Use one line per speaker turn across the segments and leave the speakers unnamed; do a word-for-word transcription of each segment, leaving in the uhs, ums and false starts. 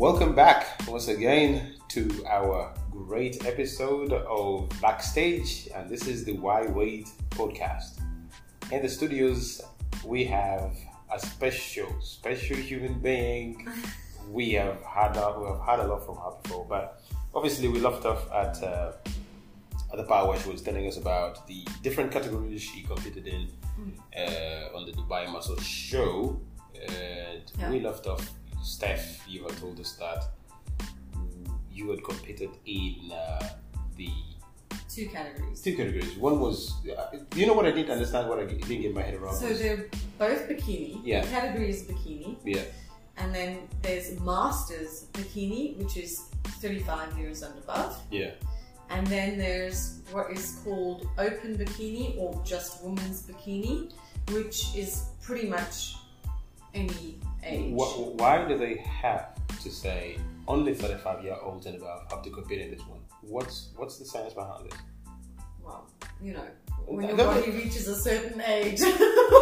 Welcome back once again to our great episode of Backstage, and this is the Why Wait podcast. In the studios, we have a special, special human being. We have had a, we have had a lot from her before, but obviously we left off at uh, at the part where she was telling us about the different categories she competed in uh, on the Dubai Muscle Show, and yeah. we left off. Steph, you had told us that you had competed in uh, the
two categories.
Two categories. One was, uh, you know what I didn't understand, what I didn't get my head around.
So was, they're both bikini.
Yeah.
The category is bikini.
Yeah.
And then there's Masters Bikini, which is thirty-five years and above.
Yeah.
And then there's what is called Open Bikini or just Women's Bikini, which is pretty much any age.
Why do they have to say only thirty-five year olds and above have to compete in this one? What's what's the science behind this?
Well, you know, when your body reaches a certain age. um,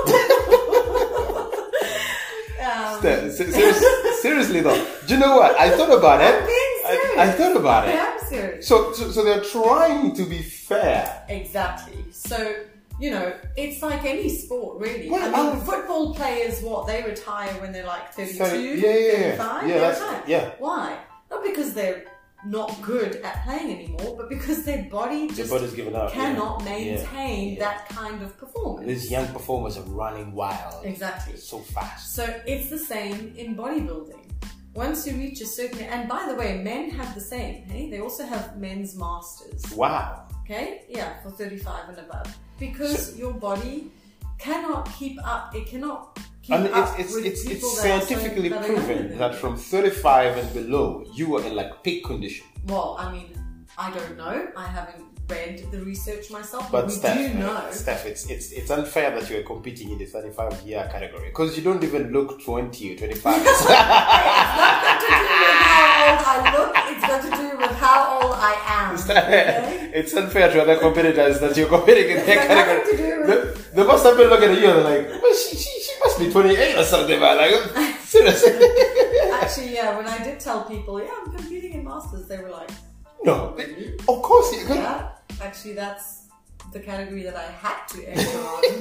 seriously, seriously though, do you know what? I thought about it.
I'm being serious.
I, I thought about it.
I am serious.
So, so, so they're trying to be fair.
Exactly. So. You know, it's like any sport, really.
Well,
I mean,
um,
football players, what, they retire when they're like thirty-two,
thirty, yeah, yeah,
thirty-five?
Yeah,
they
that's,
retire.
yeah.
Why? Not because they're not good at playing anymore, but because their body just
their body's given up,
cannot
yeah.
maintain
yeah.
that kind of performance.
These young performers are running wild.
Exactly.
So fast.
So it's the same in bodybuilding. Once you reach a certain... And by the way, men have the same. Hey? They also have men's masters.
Wow.
Okay? Yeah, for thirty-five and above. Because so, your body cannot keep up. It cannot keep
and
up
it's,
with
it's,
people
it's
that
scientifically
are so,
proven
that,
that from thirty-five and below, you are in like peak condition.
Well, I mean, I don't know. I haven't read the research myself,
but,
but we
Steph,
do know.
Steph, it's, it's, it's unfair that you are competing in the thirty-five year category because you don't even look twenty or twenty-five.
It's not got to do with how old I look, it's got to do with how old I am. Okay?
It's unfair to other competitors that you're competing in
it's
their category.
With...
They, they must have been looking at you and they're like, well, she, she, she must be twenty-eight or something, man. Like, seriously.
Actually, yeah, when I did tell people, yeah, I'm competing in Masters, they were like,
no, of course you could.
Yeah, actually, that's the category that I had to enter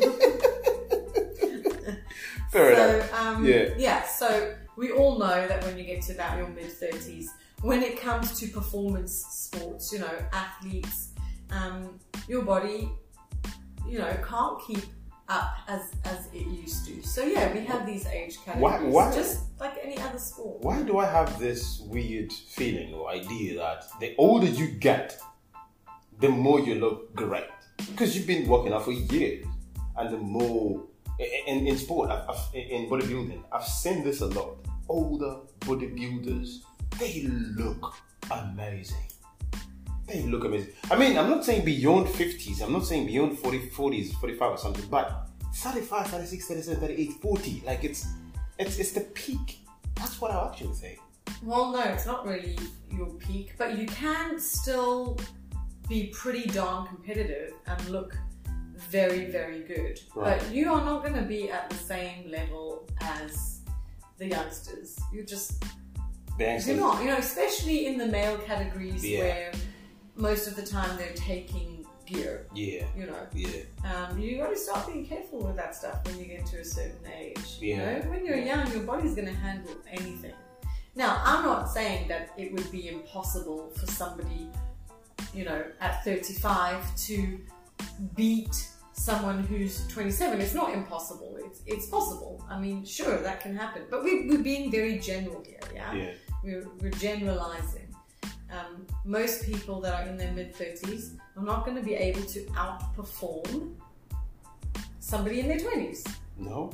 on.
Fair
so,
enough.
Um,
yeah.
Yeah, so we all know that when you get to about your mid thirties, when it comes to performance sports, you know, athletes, um, your body, you know, can't keep up as as it used to. So yeah, we have these age categories,
why, why,
just like any other sport.
Why do I have this weird feeling or idea that the older you get, the more you look great? Because you've been working out for years, and the more in, in sport, I've, I've, in bodybuilding, I've seen this a lot. Older bodybuilders, they look amazing. They look amazing. I mean, I'm not saying beyond fifties, I'm not saying beyond forty, forties, forty-five or something, but thirty-five, thirty-six, thirty-seven, thirty-eight, forty, like it's, it's, it's the peak. That's what I actually say.
Well, no, it's not really your peak, but you can still be pretty darn competitive and look very, very good. Right. But you are not going to be at the same level as the youngsters. You're just, you're not, you know, especially in the male categories yeah. where most of the time they're taking gear.
Yeah.
You know.
Yeah.
Um, you got to start being careful with that stuff when you get to a certain age.
Yeah.
You know, when you're young, your body's going to handle anything. Now, I'm not saying that it would be impossible for somebody, you know, at thirty-five to beat someone who's twenty-seven. It's not impossible. It's it's possible. I mean, sure, that can happen. But we, we're being very general here, yeah?
Yeah.
We're, we're generalizing. Um, most people that are in their mid thirties are not going to be able to outperform somebody in their twenties.
No.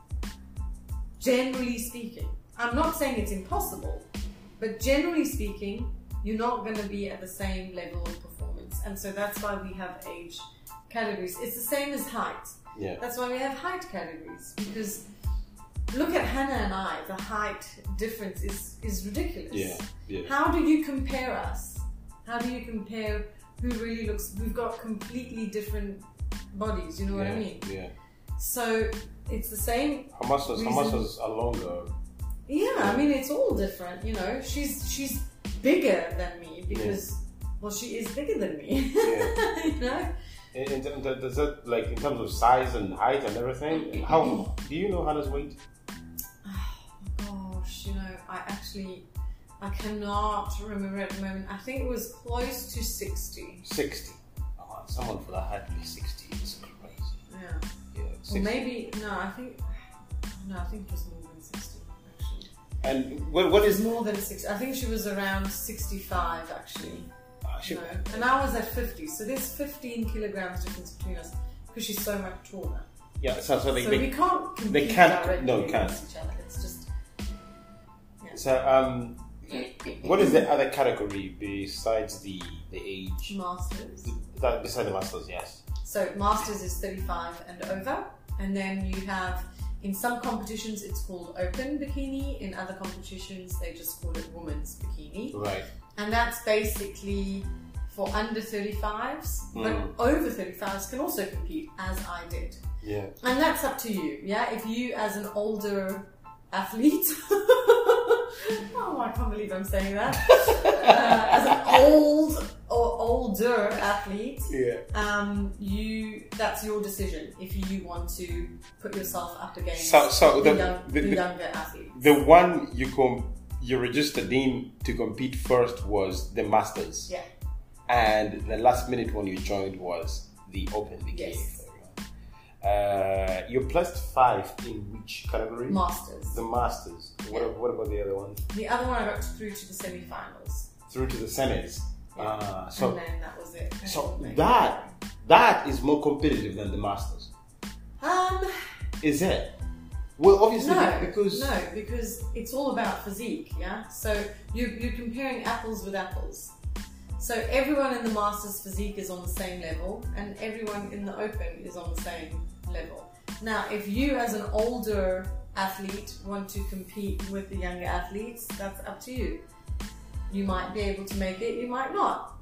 Generally speaking. I'm not saying it's impossible, but generally speaking, you're not going to be at the same level of performance. And so that's why we have age categories. It's the same as height.
Yeah.
That's why we have height categories, because look at Hannah and I, the height difference is, is ridiculous.
Yeah, yeah.
How do you compare us? How do you compare who really looks, we've got completely different bodies, you know
yeah,
what I mean?
Yeah.
So it's the same.
How much was, how much was a longer
Yeah, I mean, it's all different, you know. She's she's bigger than me because, yeah. well, she is bigger than me. Yeah. You know.
In, in, does that, like, in terms of size and height and everything, how do you know Hannah's weight?
Oh gosh, you know, I actually I cannot remember at the moment. I think it was close to sixty.
Sixty. Oh, someone for that height to be sixty is crazy.
Yeah.
Yeah.
Or maybe no, I think no, I think it was more than sixty actually.
And what what is
more than sixty? I think she was around sixty-five actually.
Uh, she,
no. And I was at fifty, so there's fifteen kilograms difference between us because she's so much taller.
Yeah, so, so, they,
so
they,
we can't compete
they can't,
directly
no, can't.
against each other. It's just
yeah. So um, what is the other category besides the the age?
Masters.
That, besides the masters, yes.
So masters is thirty-five and over, and then you have in some competitions it's called open bikini. In other competitions they just call it women's bikini.
Right.
And that's basically for under thirty-fives,
mm.
but over thirty-fives can also compete, as I did.
Yeah.
And that's up to you, yeah? If you, as an older athlete, oh, I can't believe I'm saying that. uh, as an old or older athlete,
yeah.
um, you that's your decision if you want to put yourself up against
so, so
the,
the,
young,
the,
the
the
younger athletes.
The one you com- you registered in to compete first was the Masters.
Yeah.
And the last minute one you joined was the Open bikini.
Yes.
Uh, you placed five in which category?
Masters.
The Masters. What,
Yeah.
what about the other one?
The other one I got through to the semi-finals.
Through to the semis.
Yeah.
Uh, so
and then that was it.
so that that is more competitive than the Masters.
Um.
Is it? Well, obviously,
No,
because
no, because it's all about physique, yeah? So you, you're comparing apples with apples. So everyone in the Masters physique is on the same level, and everyone in the Open is on the same level. Now, if you as an older athlete want to compete with the younger athletes, that's up to you. You might be able to make it, you might not.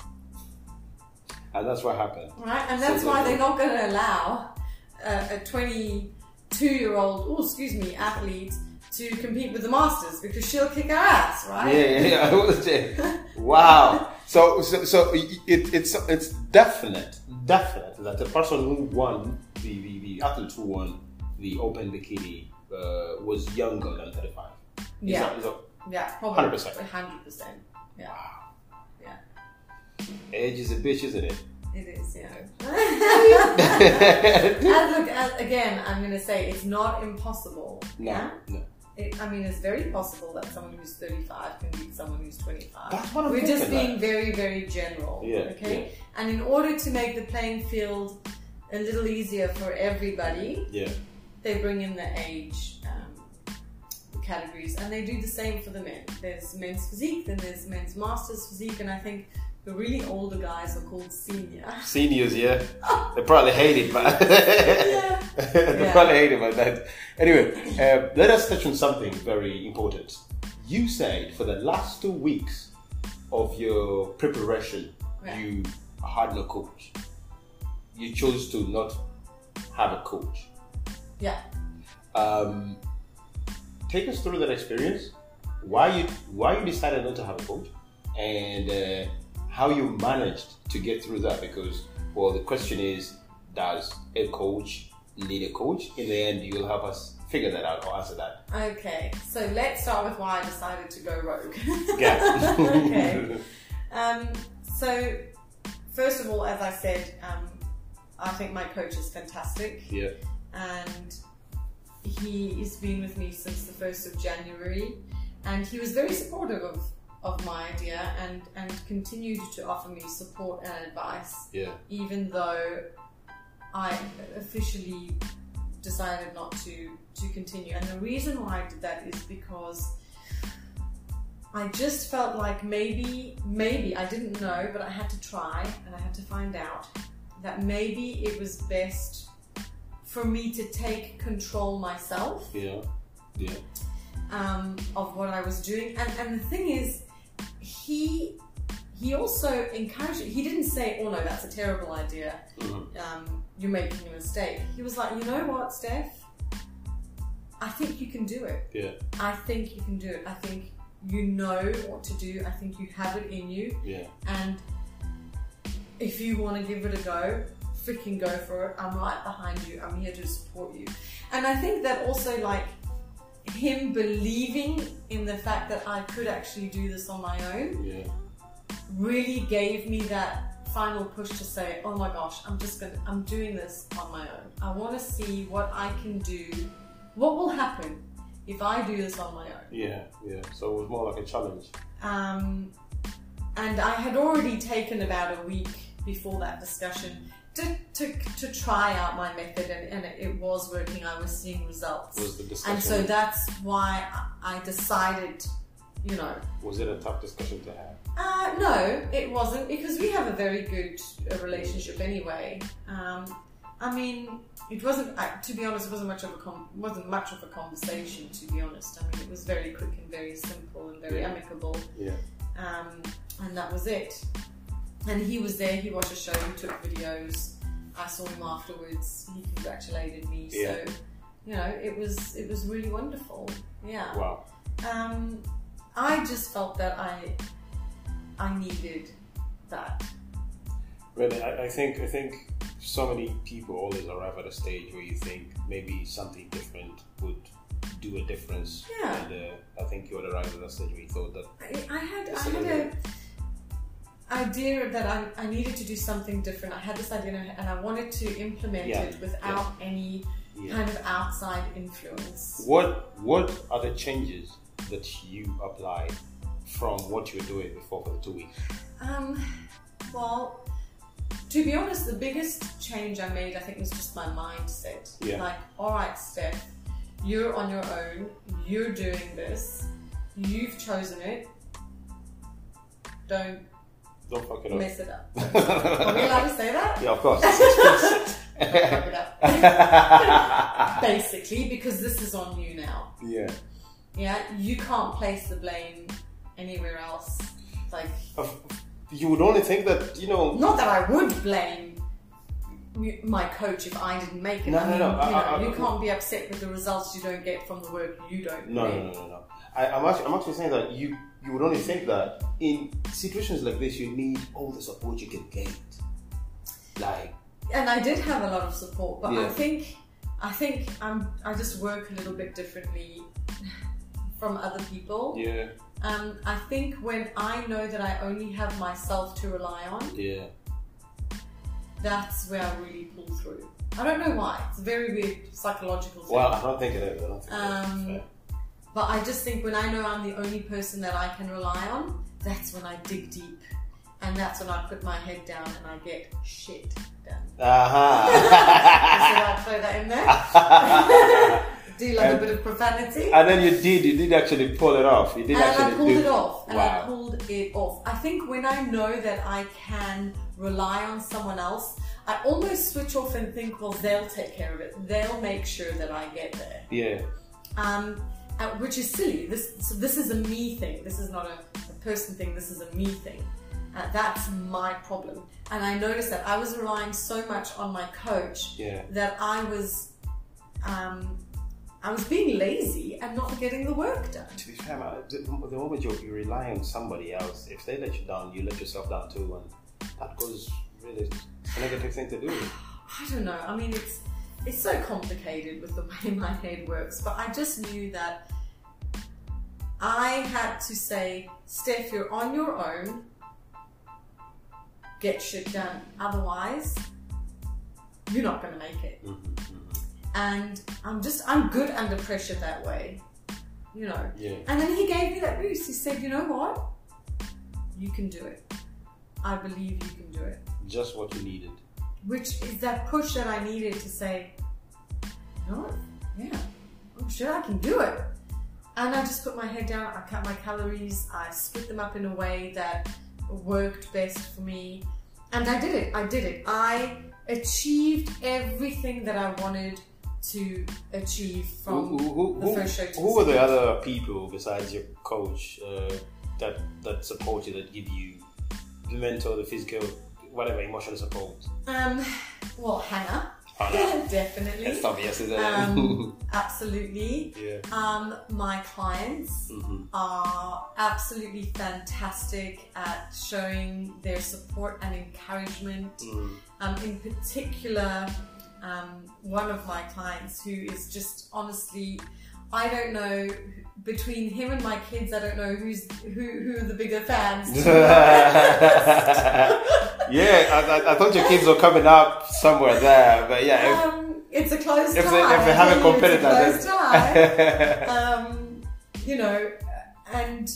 And that's what happened.
Right? And that's so why they're not going to allow a, a twenty-two-year-old, oh, excuse me, athlete to compete with the Masters because she'll kick her ass, right?
Yeah, yeah, yeah. I was saying. Wow. So, so, so it, it's it's definite, definite that the person who won the the, the athlete who won the Open bikini uh, was younger than thirty-five.
Yeah.
Is that, is that
yeah, probably
one hundred percent.
one hundred percent. Yeah.
Wow.
Yeah.
Age is a bitch, isn't it?
It is, yeah. and look, as, again, I'm going to say it's not impossible.
No,
yeah?
no.
It, I mean, it's very possible that someone who's thirty-five can beat someone who's twenty-five.
That's what I'm
We're just
thinking,
being
like.
very, very general.
Yeah,
okay?
yeah.
And in order to make the playing field a little easier for everybody,
Yeah.
they bring in the age um, categories, and they do the same for the men. There's men's physique, then there's men's masters physique, and I think the really older guys are called senior.
Seniors, yeah. They probably hate it, but
Yeah.
they
Yeah.
probably hate it, but that. Anyway, uh, let us touch on something very important. You said for the last two weeks of your preparation,
Yeah.
you had no coach. You chose to not have a coach.
Yeah.
Um, take us through that experience. Why you why you decided not to have a coach, and uh, how you managed to get through that. Because, well, the question is, does a coach need a coach? In the end, you'll help us figure that out or answer that.
Okay, so let's start with why I decided to go rogue.
Yeah.
Okay. Um, so, first of all, as I said, um, I think my coach is fantastic.
Yeah.
And he has been with me since the first of January. And he was very supportive of, of my idea and, and continued to offer me support and advice.
Yeah.
Even though I officially decided not to, to continue. And the reason why I did that is because I just felt like maybe, maybe, I didn't know, but I had to try and I had to find out that maybe it was best for me to take control myself.
Yeah. Yeah.
Um, of what I was doing. And, and the thing is, he he also encouraged it. He didn't say, oh no, that's a terrible idea.
Mm-hmm.
Um, you're making a mistake. He was like, you know what, Steph? I think you can do it.
Yeah.
I think you can do it. I think you know what to do. I think you have it in you.
Yeah.
And if you want to give it a go, freaking go for it. I'm right behind you. I'm here to support you. And I think that also, like, him believing in the fact that I could actually do this on my own,
yeah,
really gave me that final push to say, oh my gosh, I'm just gonna, I'm doing this on my own. I want to see what I can do, what will happen if I do this on my own.
Yeah, yeah. So it was more like a challenge.
Um, and I had already taken about a week before that discussion to, to, to try out my method, and, and it, it was working. I was seeing results.
Was the discussion?
And so that's why I decided, you know.
Was it a tough discussion to have?
Uh, no, it wasn't, because we have a very good uh, relationship anyway. Um, I mean, it wasn't. Uh, to be honest, it wasn't much of a com- wasn't much of a conversation. To be honest, I mean, it was very quick and very simple and very
yeah.
amicable.
Yeah.
Um, and that was it. And he was there. He watched the show. He took videos. I saw him afterwards. He congratulated me.
Yeah.
So, you know, it was it was really wonderful. Yeah.
Wow.
Um, I just felt that I I needed that.
Really, I, I think I think so many people always arrive at a stage where you think maybe something different would do a difference.
Yeah.
And uh, I think you would arrive at that stage where you thought that.
I, I had I had a idea that I, I needed to do something different. I had this idea and I wanted to implement
Yeah.
it without
Yeah.
any
Yeah.
kind of outside influence.
What What are the changes that you applied from what you were doing before for the two weeks?
Um, well, to be honest, the biggest change I made, I think, was just my mindset.
Yeah.
Like, all right, Steph, you're on your own. You're doing this. You've chosen it. Don't
Don't fuck it up.
mess it up. Are we allowed to say that?
Yeah, of course.
Don't fuck it up. Basically, because this is on you now.
Yeah.
Yeah, you can't place the blame anywhere else. Like,
You would only think that, you know.
not that I would blame my coach if I didn't make it.
No,
I
no,
mean,
no.
You,
I-
know,
I- I-
you can't be upset with the results you don't get from the work you don't
No,
make.
no, no, no, no. I, I'm actually, I'm actually saying that you, you would only think that in situations like this, you need all the support you can get. Like,
And I did have a lot of support, but I
Yeah.
think I think I'm I just work a little bit differently from other people.
yeah,
Um, I think when I know that I only have myself to rely on,
yeah,
that's where I really pull through. I don't know why. It's a very weird psychological thing.
well, I don't think it is. I don't think
Um,
it is.
But I just think when I know I'm the only person that I can rely on, that's when I dig deep. And that's when I put my head down and I get shit done.
Uh-huh.
So I throw that in there. Do like
And-
a bit of profanity.
And then you did, you did actually pull it off. You did
And
actually
I pulled
do
it off. And I
Wow.
pulled it off. I think when I know that I can rely on someone else, I almost switch off and think, well, they'll take care of it. They'll make sure that I get there.
Yeah,
Um, uh, which is silly. This so this is a me thing. This is not a, a person thing. This is a me thing. Uh, that's my problem. And I noticed that I was relying so much on my coach
yeah.
that I was, um, I was being lazy and not getting the work done.
To be fair, man, the, the moment you, you rely on somebody else, if they let you down, you let yourself down too, and that goes really a negative thing to do.
I don't know. I mean, it's it's so complicated with the way my head works. But I just knew that I had to say, Steph, you're on your own. Get shit done. Otherwise, you're not going to make it.
Mm-hmm, mm-hmm.
And I'm just, I'm good under pressure that way. You know.
Yeah.
And then he gave me that boost. He said, you know what? You can do it. I believe you can do it.
Just what you needed.
Which is that push that I needed to say, you know what? Yeah, I'm sure I can do it. And I just put my head down, I cut my calories, I split them up in a way that worked best for me. And I did it, I did it. I achieved everything that I wanted to achieve from
who, who,
the
who,
first show to
who
the
were the
second.
other people besides your coach uh, that that support you, that give you the mental, the physical, whatever emotional support?
Um, well, Hannah.
Oh, no.
Definitely.
It's obvious, isn't it?
Um, absolutely.
Yeah.
Um, my clients
Mm-hmm.
are absolutely fantastic at showing their support and encouragement.
Mm.
Um, in particular, um, one of my clients who is just honestly, I don't know, between him and my kids, I don't know who's who who are the bigger fans.
Yeah, I, I, I thought your kids were coming up somewhere there, but yeah. If,
um, it's a close
if
tie.
they, if they haven't competed,
it's a close
then.
tie. um, you know, and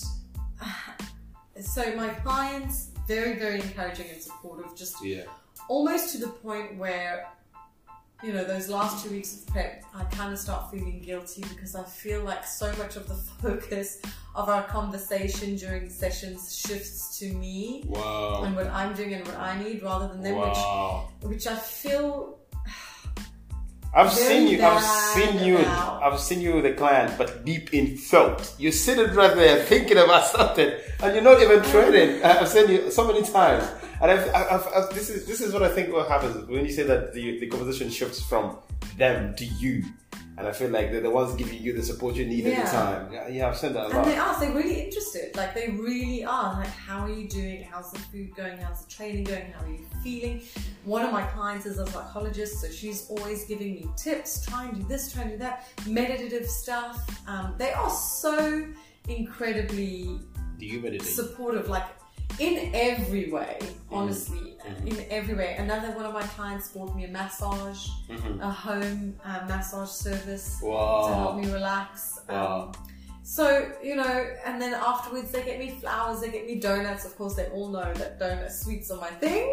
so my clients, very, very encouraging and supportive, just
Yeah.
almost to the point where, you know, those last two weeks of prep, I kind of start feeling guilty because I feel like so much of the focus of our conversation during sessions shifts to me
Wow.
and what I'm doing and what I need rather than them,
Wow.
which, which I feel
I've
very
seen you. I've
bad
seen you.
about.
I've seen you with a client, but deep in thought. You're sitting right there thinking about something, and you're not even training. I- I've seen you so many times, and I've, I've, I've, this is this is what I think what happens when you say that the the conversation shifts from them to you, and I feel like they're the ones giving you the support you need at
Yeah.
the time. Yeah, yeah, I've seen that a
And
lot.
they are, they're really interested. Like, they really are. Like, how are you doing? How's the food going? How's the training going? How are you feeling? One of my clients is a psychologist, so she's always giving me tips. Try and do this, try and do that. Meditative stuff. Um, they are so incredibly
Do you meditate?
supportive, like, in every way, honestly.
Mhm.
In every way. Another one of my clients bought me a massage,
Mhm.
a home uh, massage service to
Wow.
help me relax.
Wow.
Um, so, you know, and then afterwards they get me flowers, they get me donuts. Of course, they all know that donut sweets are my thing.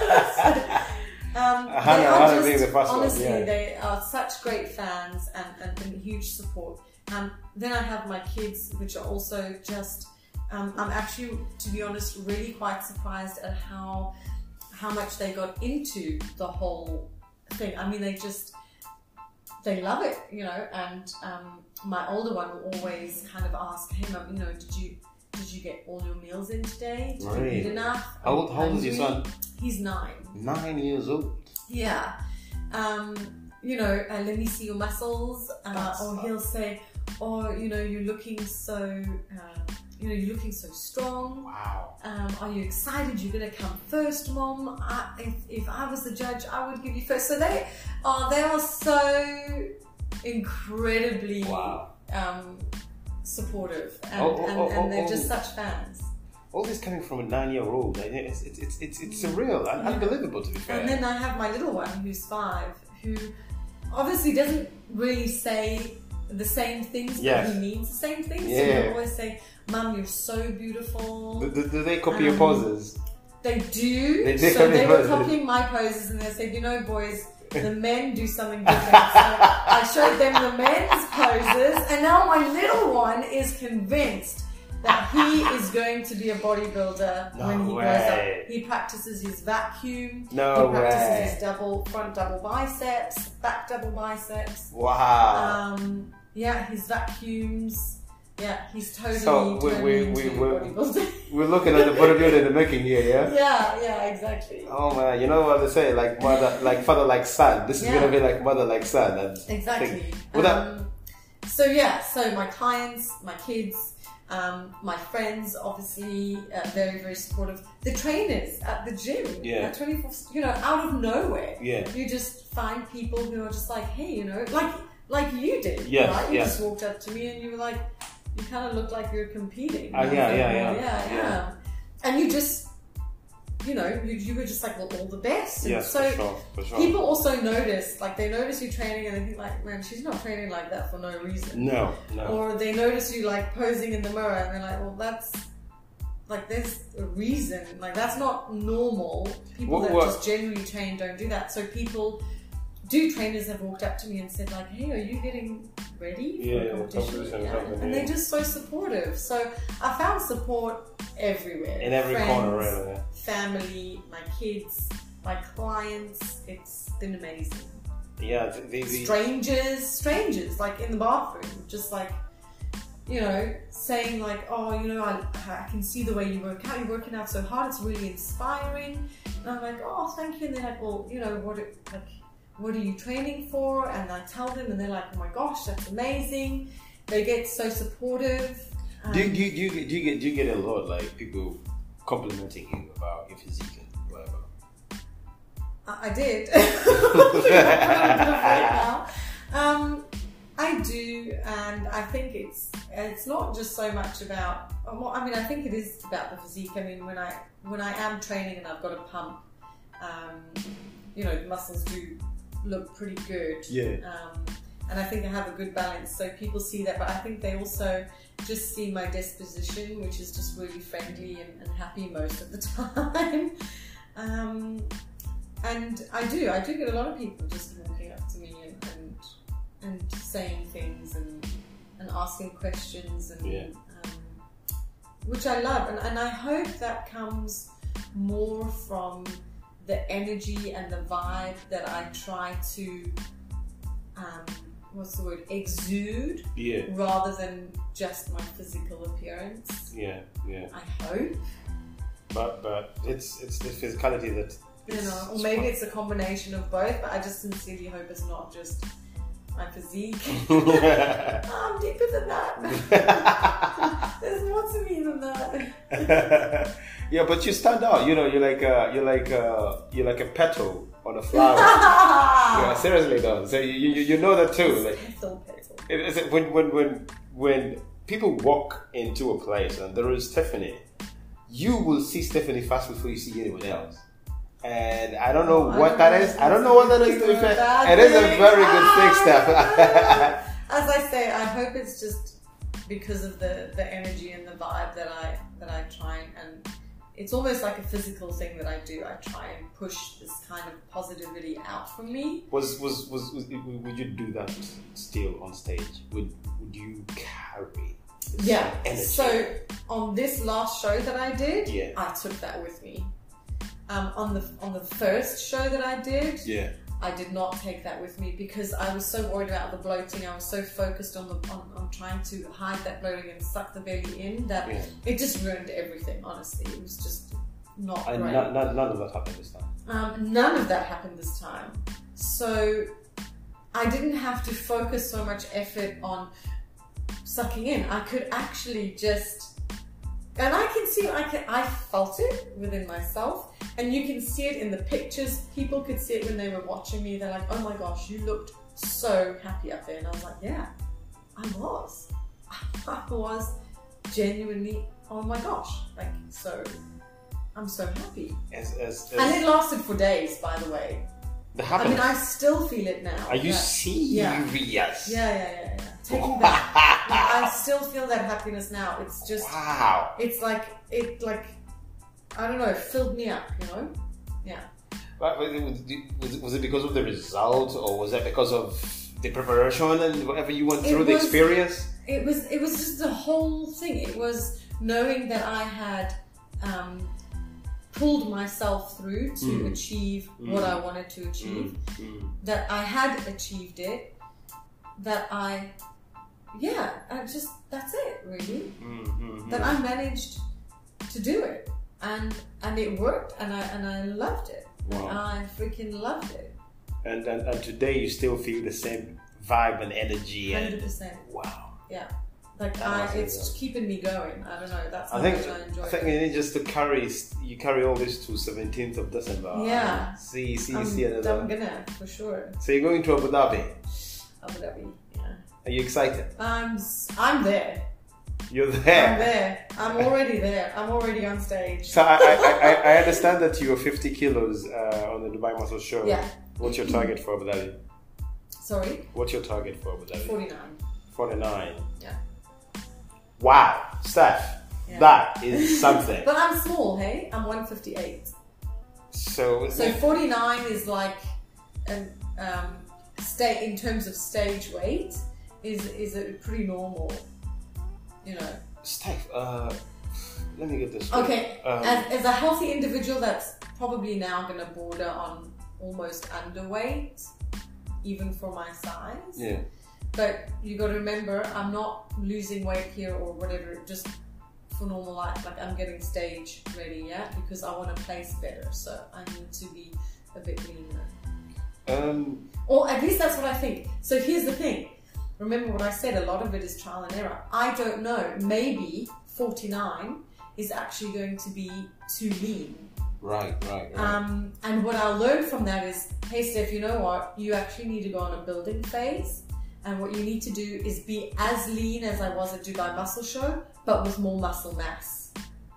um,
Hannah-
they are
Hannah being
just,
the first one,
honestly,
yeah.
they are such great fans and, and, and huge support. Um, then I have my kids, which are also just, um, I'm actually, to be honest, really quite surprised at how how much they got into the whole thing. I mean, they just, they love it, you know, and um, my older one will always kind of ask, hey mum, you know, did you did you get all your meals in today? Did you
Right.
eat enough?
How old, how old is your son?
He's nine.
Nine years old.
Yeah. Um, you know, uh, let me see your muscles. Uh,
That's
or
fun.
he'll say, oh, you know, you're looking so, uh, you know, you're looking so strong.
Wow.
Um, are you excited? You're going to come first, Mom. I, if, if I was the judge, I would give you first. So they are, they are so incredibly
Wow.
um, supportive, and,
Oh, oh,
and,
oh,
and they're
oh,
just
oh.
such fans.
All this coming from a nine-year-old. It's it's it's it's, it's surreal and
Yeah.
unbelievable, to be fair.
And then I have my little one who's five, who obviously doesn't really say the same things,
Yes.
but he means the same things. So
Yeah.
he'll always say, Mum, you're so beautiful.
do, do, do they copy your
Um,
poses?
They do.
They do
so
copy
they were
poses.
copying my poses, and they said, you know, boys, the men do something different. So I showed them the men's poses, and now my little one is convinced that he is going to be a bodybuilder
No
when he
way.
grows up. He practices his vacuum.
No
he practices
way.
his double front double biceps, back double biceps.
Wow.
Um, yeah, his vacuums. Yeah, he's totally,
So, we-
totally
we-
into
we- we-
bodybuilding.
We're looking at the bodybuilder in the making here, yeah?
Yeah, yeah, exactly.
Oh man, you know what they say, like mother, like father, like son. This is
Yeah.
gonna be like mother, like son. And
Exactly.
Well, that-
Um, so yeah, so my clients, my kids, um, my friends, obviously uh, very, very supportive. The trainers at the gym,
Yeah.
at twenty-four, you know, out of nowhere,
Yeah.
you just find people who are just like, hey, you know, like like you did,
Yes,
right? You
yes.
just walked up to me and you were like, you kind of looked like you're competing.
Ah,
And I
yeah,
was like,
yeah,
well,
yeah,
yeah,
yeah.
yeah. And you just, you know, you, you were just like, well, all the best. And
yes,
so
for sure, for sure.
people also notice, like they notice you training and they think like, man, she's not training like that for no reason.
No, no.
Or they notice you like posing in the mirror and they're like, well, that's, like there's a reason. Like that's not normal. People
What-
that
what-
just generally train don't do that. So people, do trainers have walked up to me and said like, hey, are you getting ready for
Yeah,
a
yeah,
competition?
competition,
Yeah.
something,
And
yeah.
they're just so supportive. So I found support everywhere.
In every
Friends,
corner, really. Yeah.
family, my kids, my clients. It's been amazing.
Yeah, the, the, the,
Strangers, strangers, like in the bathroom, just like, you know, saying like, oh, you know, I, I can see the way you work out. You're working out so hard. It's really inspiring. And I'm like, oh, thank you. And they're like, well, you know, what, it, like, what are you training for? And I tell them, and they're like, oh my gosh, that's amazing. They get so supportive. Um,
do, you, do, you, do, you, do you get do you get a lot like people complimenting you about your physique and whatever?
I, I did. um, I do, and I think it's it's not just so much about. Well, I mean, I think it is about the physique. I mean, when I when I am training and I've got a pump, um, you know, the muscles do look pretty good.
Yeah.
Um, and I think I have a good balance, so people see that. But I think they also just see my disposition, which is just really friendly and, and happy most of the time. um, and I do, I do get a lot of people just walking up to me and and, and saying things and and asking questions and.
Yeah.
Which I love, and, and I hope that comes more from the energy and the vibe that I try to, um, what's the word, exude,
Yeah.
rather than just my physical appearance.
Yeah, yeah.
I hope.
But but it's it's the physicality that.
You know, or maybe it's a combination of both, but I just sincerely hope it's not just my physique. I'm deeper than that. There's more to me than that.
Yeah, but you stand out. You know, you're like uh, you're like uh, you're like a petal on a flower. Yeah, seriously though. So you you, you know that too. Like,
petal, petal.
It, is it, when when when when people walk into a place and there is Stephanie, you will see Stephanie fast before you see anyone else. And I don't know
oh,
what
don't
that
know
is. I don't know what that is. To be fair, it
thing.
is a very good thing, Steph.
As I say, I hope it's just because of the, the energy and the vibe that I that I try and, and it's almost like a physical thing that I do. I try and push this kind of positivity out from me.
Was was was, was would you do that still on stage? Would would you carry?
Yeah.
Energy?
So on this last show that I did,
yeah.
I took that with me. Um, on the on the first show that I did,
yeah.
I did not take that with me because I was so worried about the bloating. I was so focused on the on, on trying to hide that bloating and suck the belly in that
yeah.
it just ruined everything. Honestly, it was just not
and
great.
None, none, none of that happened this time.
Um, none of that happened this time. So I didn't have to focus so much effort on sucking in. I could actually just, and I can see, I can, I felt it within myself. And you can see it in the pictures. People could see it when they were watching me. They're like, oh my gosh, you looked so happy up there. And I was like, yeah, I was. I was genuinely, oh my gosh. Like, so, I'm so happy.
As, as, as
and it lasted for days, by the way.
The happiness.
I mean, I still feel it now.
Are you
yeah.
serious?
Yeah.
Yeah,
yeah, yeah, yeah. Taking that, like, I still feel that happiness now. It's just,
wow.
It's like, it like, I don't know, it filled me up, you know? Yeah.
But was it, was it because of the result, or was that because of the preparation and whatever you went through,
it
the
was,
experience?
It was it was just the whole thing. It was knowing that I had um, pulled myself through to mm. achieve mm. what I wanted to achieve, mm. Mm. that I had achieved it, that I, yeah, I just, that's it, really.
Mm-hmm.
That I managed to do it. And and it worked, and I and I loved it.
Wow.
I freaking loved it.
And, and and today you still feel the same vibe and energy.
Hundred percent.
Wow.
Yeah. Like I, it's keeping me going. I don't know. That's how
I think
much I enjoy.
I think
it.
you need just to carry. You carry all this to seventeenth of December.
Yeah.
See see
I'm,
see another.
I'm gonna for sure.
So you're going to Abu Dhabi.
Abu Dhabi. Yeah.
Are you excited?
I'm I'm there.
You're there.
I'm there. I'm already there. I'm already on stage.
So I, I, I, I understand that you're fifty kilos uh, on the Dubai Muscle Show.
Yeah.
What's your target for Abu Dhabi?
Sorry?
What's your target for Abu Dhabi?
forty-nine.
forty-nine.
Yeah.
Wow. Steph, yeah. That is something.
But I'm small, hey? I'm one fifty-eight.
So,
so forty-nine is like, um, um, stay in terms of stage weight, is, is a pretty normal. You know,
Steph, uh, let me get this.
Okay,
um,
as, as a healthy individual, that's probably now going to border on almost underweight, even for my size.
Yeah.
But you got to remember, I'm not losing weight here or whatever, just for normal life. Like I'm getting stage ready, yeah, because I want to place better, so I need to be a bit leaner.
Um,
or at least that's what I think. So here's the thing. Remember what I said, a lot of it is trial and error. I don't know. Maybe forty-nine is actually going to be too lean.
Right, right, right.
Um, and what I'll learn from that is, hey Steph, you know what? You actually need to go on a building phase. And what you need to do is be as lean as I was at Dubai Muscle Show, but with more muscle mass.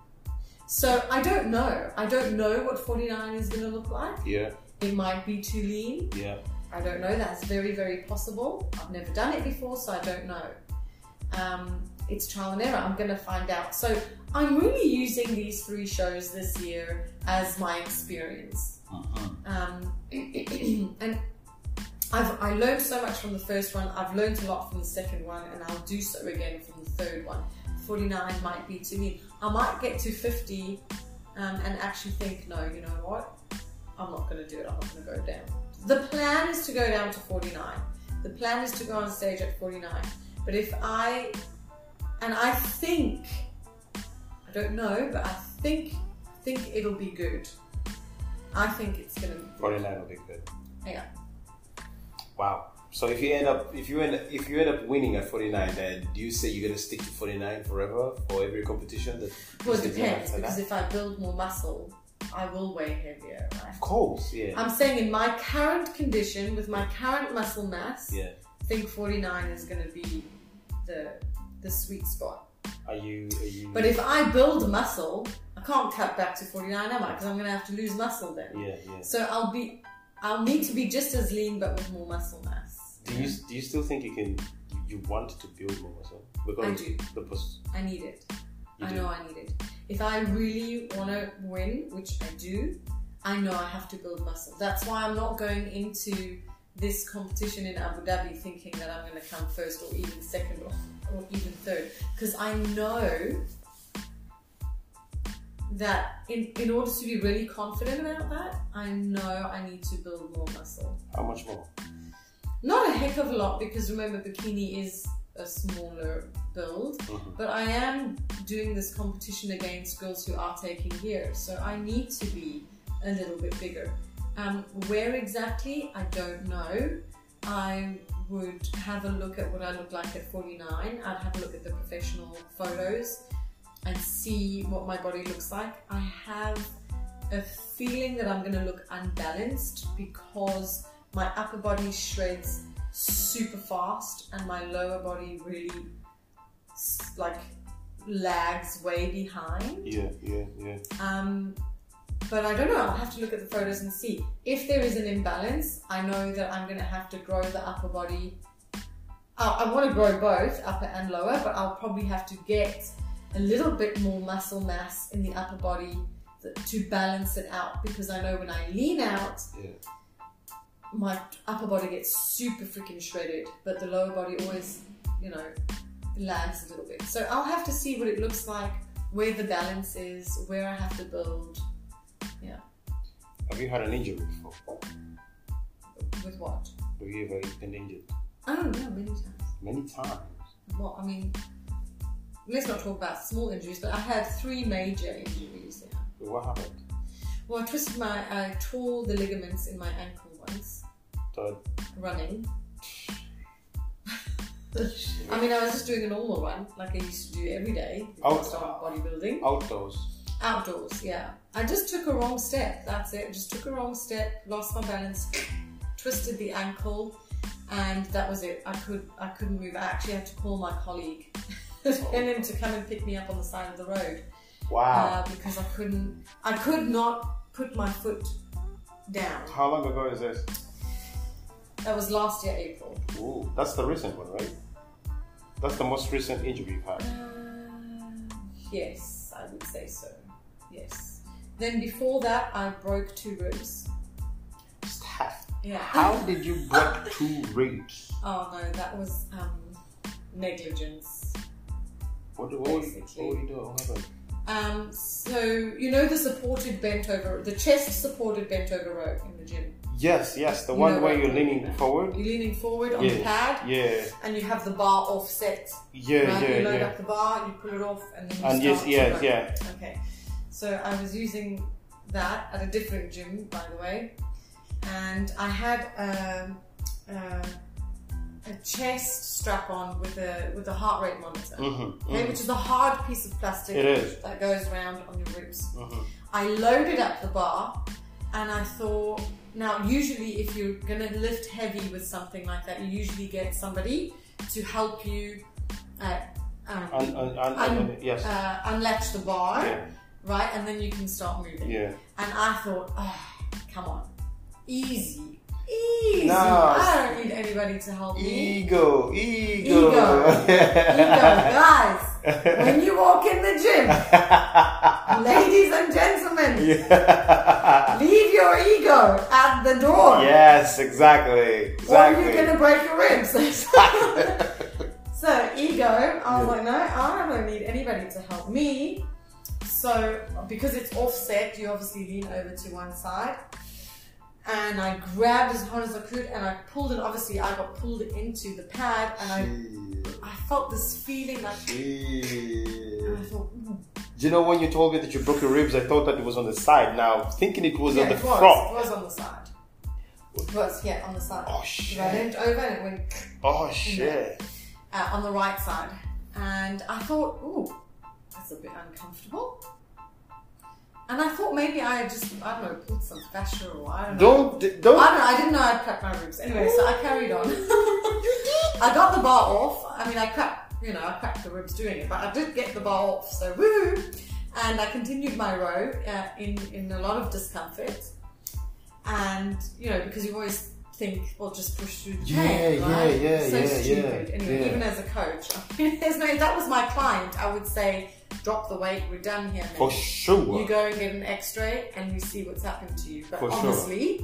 So I don't know. I don't know what forty-nine is going to look like.
Yeah.
It might be too lean.
Yeah.
I don't know. That's very, very possible. I've never done it before, so I don't know. Um, it's trial and error. I'm going to find out. So I'm really using these three shows this year as my experience.
Uh-huh.
Um, and I've I learned so much from the first one. I've learned a lot from the second one, and I'll do so again from the third one. forty-nine might be too lean. I might get to fifty um, and actually think, no, you know what? I'm not going to do it. I'm not going to go down. The plan is to go down to forty-nine. The plan is to go on stage at forty-nine. But if I, and I think, I don't know, but I think, I think it'll be good. I think it's going to be good.
forty-nine will be good.
Yeah.
Wow. So if you end up, if you end, if you end up winning at forty-nine, then do you say you're gonna stick to forty-nine forever for every competition? That
well, it depends, because if I build more muscle, I will weigh heavier, right?
Of course, yeah.
I'm saying in my current condition, with my current muscle mass,
yeah.
I think forty-nine is going to be the the sweet spot.
Are you? Are you?
But if I build muscle, I can't cut back to forty-nine, am I? Because I'm going to have to lose muscle then.
Yeah, yeah.
So I'll be, I'll need to be just as lean, but with more muscle mass.
Do you do you still think you can? You want to build more muscle? Because
I do.
The pos-
I need it.
You
I
do?
know I need it. If I really want to win, which I do, I know I have to build muscle. That's why I'm not going into this competition in Abu Dhabi thinking that I'm going to come first or even second or, or even third. Because I know that in, in order to be really confident about that, I know I need to build more muscle.
How much more?
Not a heck of a lot, because remember, bikini is a smaller build,
Mm-hmm.
but I am doing this competition against girls who are taking gear, so I need to be a little bit bigger. Um, where exactly, I don't know. I would have a look at what I look like at forty-nine. I'd have a look at the professional photos and see what my body looks like. I have a feeling that I'm going to look unbalanced because my upper body shreds super fast and my lower body really like lags way behind.
Yeah, yeah, yeah.
Um, but I don't know, I'll have to look at the photos and see. If there is an imbalance, I know that I'm going to have to grow the upper body. I, I want to grow both, upper and lower, but I'll probably have to get a little bit more muscle mass in the upper body to balance it out, because I know when I lean out,
yeah.
my upper body gets super freaking shredded, but the lower body always, you know, lags a little bit. So I'll have to see what it looks like, where the balance is, where I have to build. Yeah.
Have you had an injury before?
With what?
Have you ever been injured?
Oh, yeah, many times.
Many times.
Well, I mean, let's not talk about small injuries, but I had three major injuries. Yeah.
What happened?
Well, I twisted my, I tore the ligaments in my ankle once.
Third.
Running. I mean, I was just doing a normal run, like I used to do every day before I started bodybuilding.
Outdoors.
Outdoors, yeah. I just took a wrong step, that's it. Just took a wrong step, lost my balance, twisted the ankle, and that was it. I could, I couldn't move. I actually had to call my colleague and him to come and pick me up on the side of the road.
Wow.
Uh, because I couldn't, I could not put my foot down.
How long ago is this?
That was last year, April.
Ooh, that's the recent one, right? That's the most recent injury you've had.
Uh, yes, I would say so. Yes. Then before that, I broke two ribs.
Steph,
Yeah.
how did you break two ribs?
Oh no, that was um, negligence.
What, what, what, what were you doing? What happened?
Um, so you know the supported bent over, the chest supported bent over row in the gym.
Yes, yes, the
You
one
know
where
what
you're
I'm talking
leaning
about.
forward.
You're leaning forward on
Yeah,
the pad,
yeah,
and you have the bar offset.
yeah,
Right?
yeah,
You load
yeah.
up the bar, you pull it off, and then you
And
start
yes,
to
yes,
run.
yeah.
Okay. So I was using that at a different gym, by the way, and I had a, a, a chest strap on with a with a heart rate monitor,
mm-hmm,
okay,
mm-hmm.
which is a hard piece of plastic
It is.
that goes around on your ribs.
Mm-hmm.
I loaded up the bar, and I thought, now usually if you're gonna lift heavy with something like that, you usually get somebody to help you uh, um,
un, un, un,
un,
un, yes.
uh, unlatch the bar,
Yeah.
right, and then you can start moving.
Yeah.
And I thought, oh, come on, easy, easy.
No,
I don't need anybody to help me.
Ego, ego,
Ego, ego, guys. When you walk in the gym, ladies and gentlemen,
yeah.
leave your ego at the door.
Yes, exactly. Exactly.
Or you're gonna break your ribs. So ego, I was
Yeah.
like, no, I don't need anybody to help me. So because it's offset, you obviously lean over to one side. And I grabbed as hard as I could, and I pulled it. Obviously, I got pulled into the pad, and I, I felt this feeling like. And I thought, mm.
Do you know when you told me that you broke your ribs? I thought that it was on the side. Now thinking it was
yeah,
on the
it was,
front.
It was on the side. It was, yeah, on the side.
Oh
I
shit!
leaned over, and it went.
Oh shit!
Uh, on the right side, and I thought, ooh, that's a bit uncomfortable. And I thought maybe I had just, I don't know, put some fascia or I don't know.
Don't don't.
I don't know, I didn't know I'd cracked my ribs. Anyway, so I carried on. I got the bar off. I mean, I cracked, you know, I cracked the ribs doing it, but I did get the bar off, so woo! And I continued my row uh, in, in a lot of discomfort. And, you know, because you always think, well, just push through the
Yeah,
pain,
yeah,
right?
yeah,
so
yeah,
stupid.
yeah,
Anyway,
yeah.
even as a coach, there's no, if that was my client, I would say, drop the weight, we're done here.
For
mate.
sure.
You go and get an x-ray and you see what's happened to you. But
For sure.
honestly,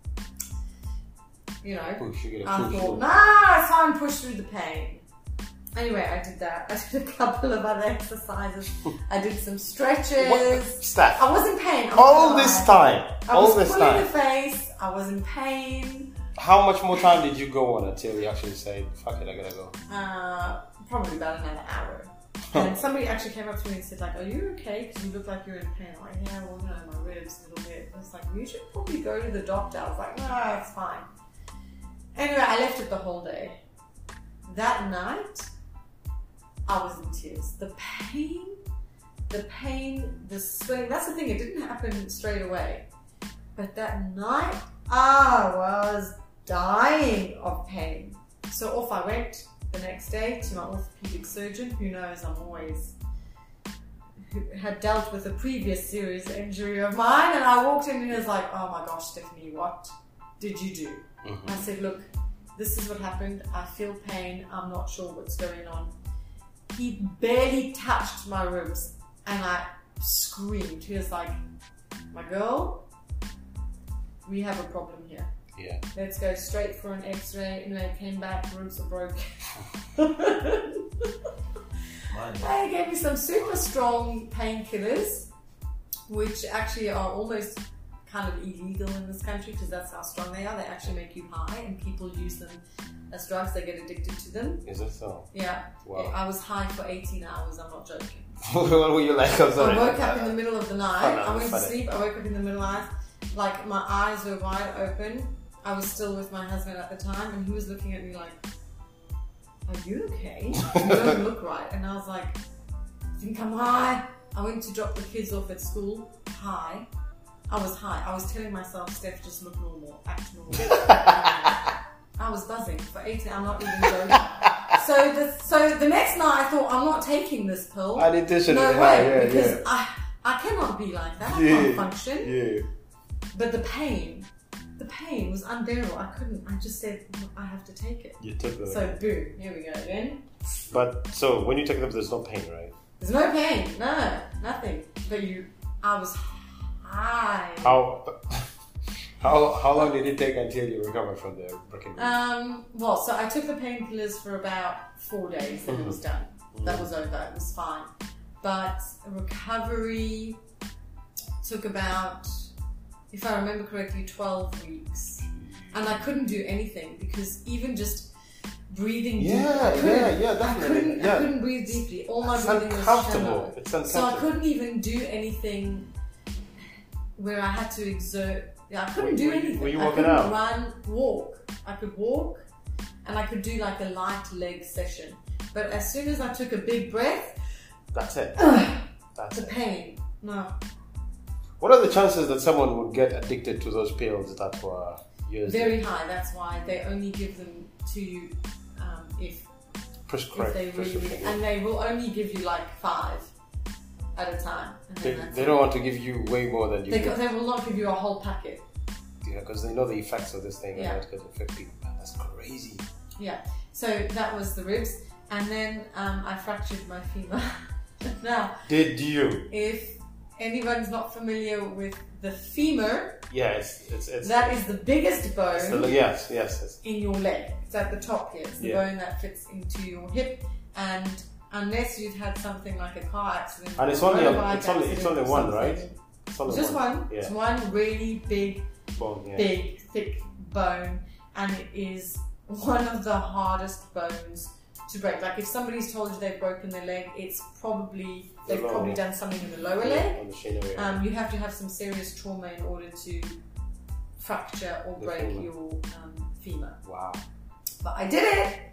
you know,
Push, you get a
I
push
thought,
through.
nah, it's time to push through the pain. Anyway, I did that. I did a couple of other exercises. I did some stretches.
What? Steph,
I was in pain. I'm
all
not
this
gonna lie.
time,
I
all
was
this
pulling
time.
the face. I was in pain.
How much more time did you go on until you actually said, "Fuck it, I gotta go"?
Uh, probably about another hour. And somebody actually came up to me and said, like, are you okay? Because you look like you're in pain. I'm like, yeah, well, no, my ribs a little bit. I was like, you should probably go to the doctor. I was like, no, it's fine. Anyway, I left it the whole day. That night, I was in tears. The pain, the pain, the swelling. That's the thing, it didn't happen straight away. But that night, I was dying of pain. So off I went the next day to my orthopedic surgeon, who knows I'm always, who had dealt with a previous serious injury of mine. And I walked in and he was like, oh my gosh, Stephanie, what did you do?
Mm-hmm.
I said, look, this is what happened. I feel pain. I'm not sure what's going on. He barely touched my ribs and I screamed. He was like, my girl, we have a problem here.
Yeah.
Let's go straight for an x-ray. And they came back, ribs are broken. They gave me some super strong painkillers, which actually are almost kind of illegal in this country because that's how strong they are. They actually make you high and people use them as drugs. They get addicted to them.
Is that so?
Yeah.
Wow.
I was high for eighteen hours, I'm not joking.
What were you like? I'm sorry.
I woke up in the middle of the night.
Funny,
I went to
funny.
sleep. I woke up in the middle of the night. Like my eyes were wide open. I was still with my husband at the time and he was looking at me like, are you okay? You don't look right. And I was like, I think I'm high. I went to drop the kids off at school. High. I was high. I was telling myself, Steph, just look normal. Act normal. I was buzzing for eighteen. I'm not even joking. So the, so the next night I thought, I'm not taking this pill.
Unintentionally
No
high,
way.
yeah,
because
yeah.
I, I cannot be like that. I
Yeah,
can't function.
Yeah.
But the pain, the pain was unbearable. I couldn't. I just said, I have to take it.
You took the.
So boom, here we go again.
But so when you take them, there's no pain, right?
There's no pain, no, nothing. But you, I was high.
How how how long did it take until you recovered from the broken ribs?
Um, well, so I took the painkillers for about four days and
Mhm.
it was done. That
Mhm.
was over, it was fine. But recovery took about, if I remember correctly, twelve weeks. And I couldn't do anything because even just breathing deep,
Yeah,
I couldn't,
yeah, yeah,
I
definitely.
couldn't,
Yeah.
I couldn't breathe deeply. All my
It's
breathing was
uncomfortable.
shallow.
It's
So I
uncomfortable.
couldn't even do anything where I had to exert, Yeah, I couldn't
were,
do
were
anything.
You, were you
I
walking
couldn't
out?
run, walk. I could walk, and I could do like a light leg session. But as soon as I took a big breath,
that's it. That's
the
it.
pain. No.
What are the chances that someone would get addicted to those pills that were used?
Very high. That's why they only give them to you um, if,
Prescribed.
if they really,
prescription, yeah.
and they will only give you like five at a time. And
They,
then that's
they
it.
don't want to give you way more than you
They,
get.
they will not give you a whole packet.
Yeah, because they know the effects of this thing
Yeah.
and that could affect people. Man, that's crazy.
Yeah. So that was the ribs, and then um, I fractured my femur. Now,
Did you?
if anyone's not familiar with the femur,
Yeah, it's it's it's.
that is the biggest bone
it's the, yes, yes, it's,
in your leg. It's at the top here. It's the
Yeah.
bone that fits into your hip, and unless you've had something like a car accident,
and it's
or
only a,
motorbike
it's only it's
accident
only
or
one,
something,
right? It's only
Just one.
Yeah.
It's one really big,
Bone, yeah.
big, thick bone, and it is one of the hardest bones to break. Like if somebody's told you they've broken their leg, it's probably they've
The lower.
probably done something in the lower
Yeah,
leg.
on the machinery.
Um, you have to have some serious trauma in order to fracture or
The
break
femur.
your um, femur.
Wow.
But I did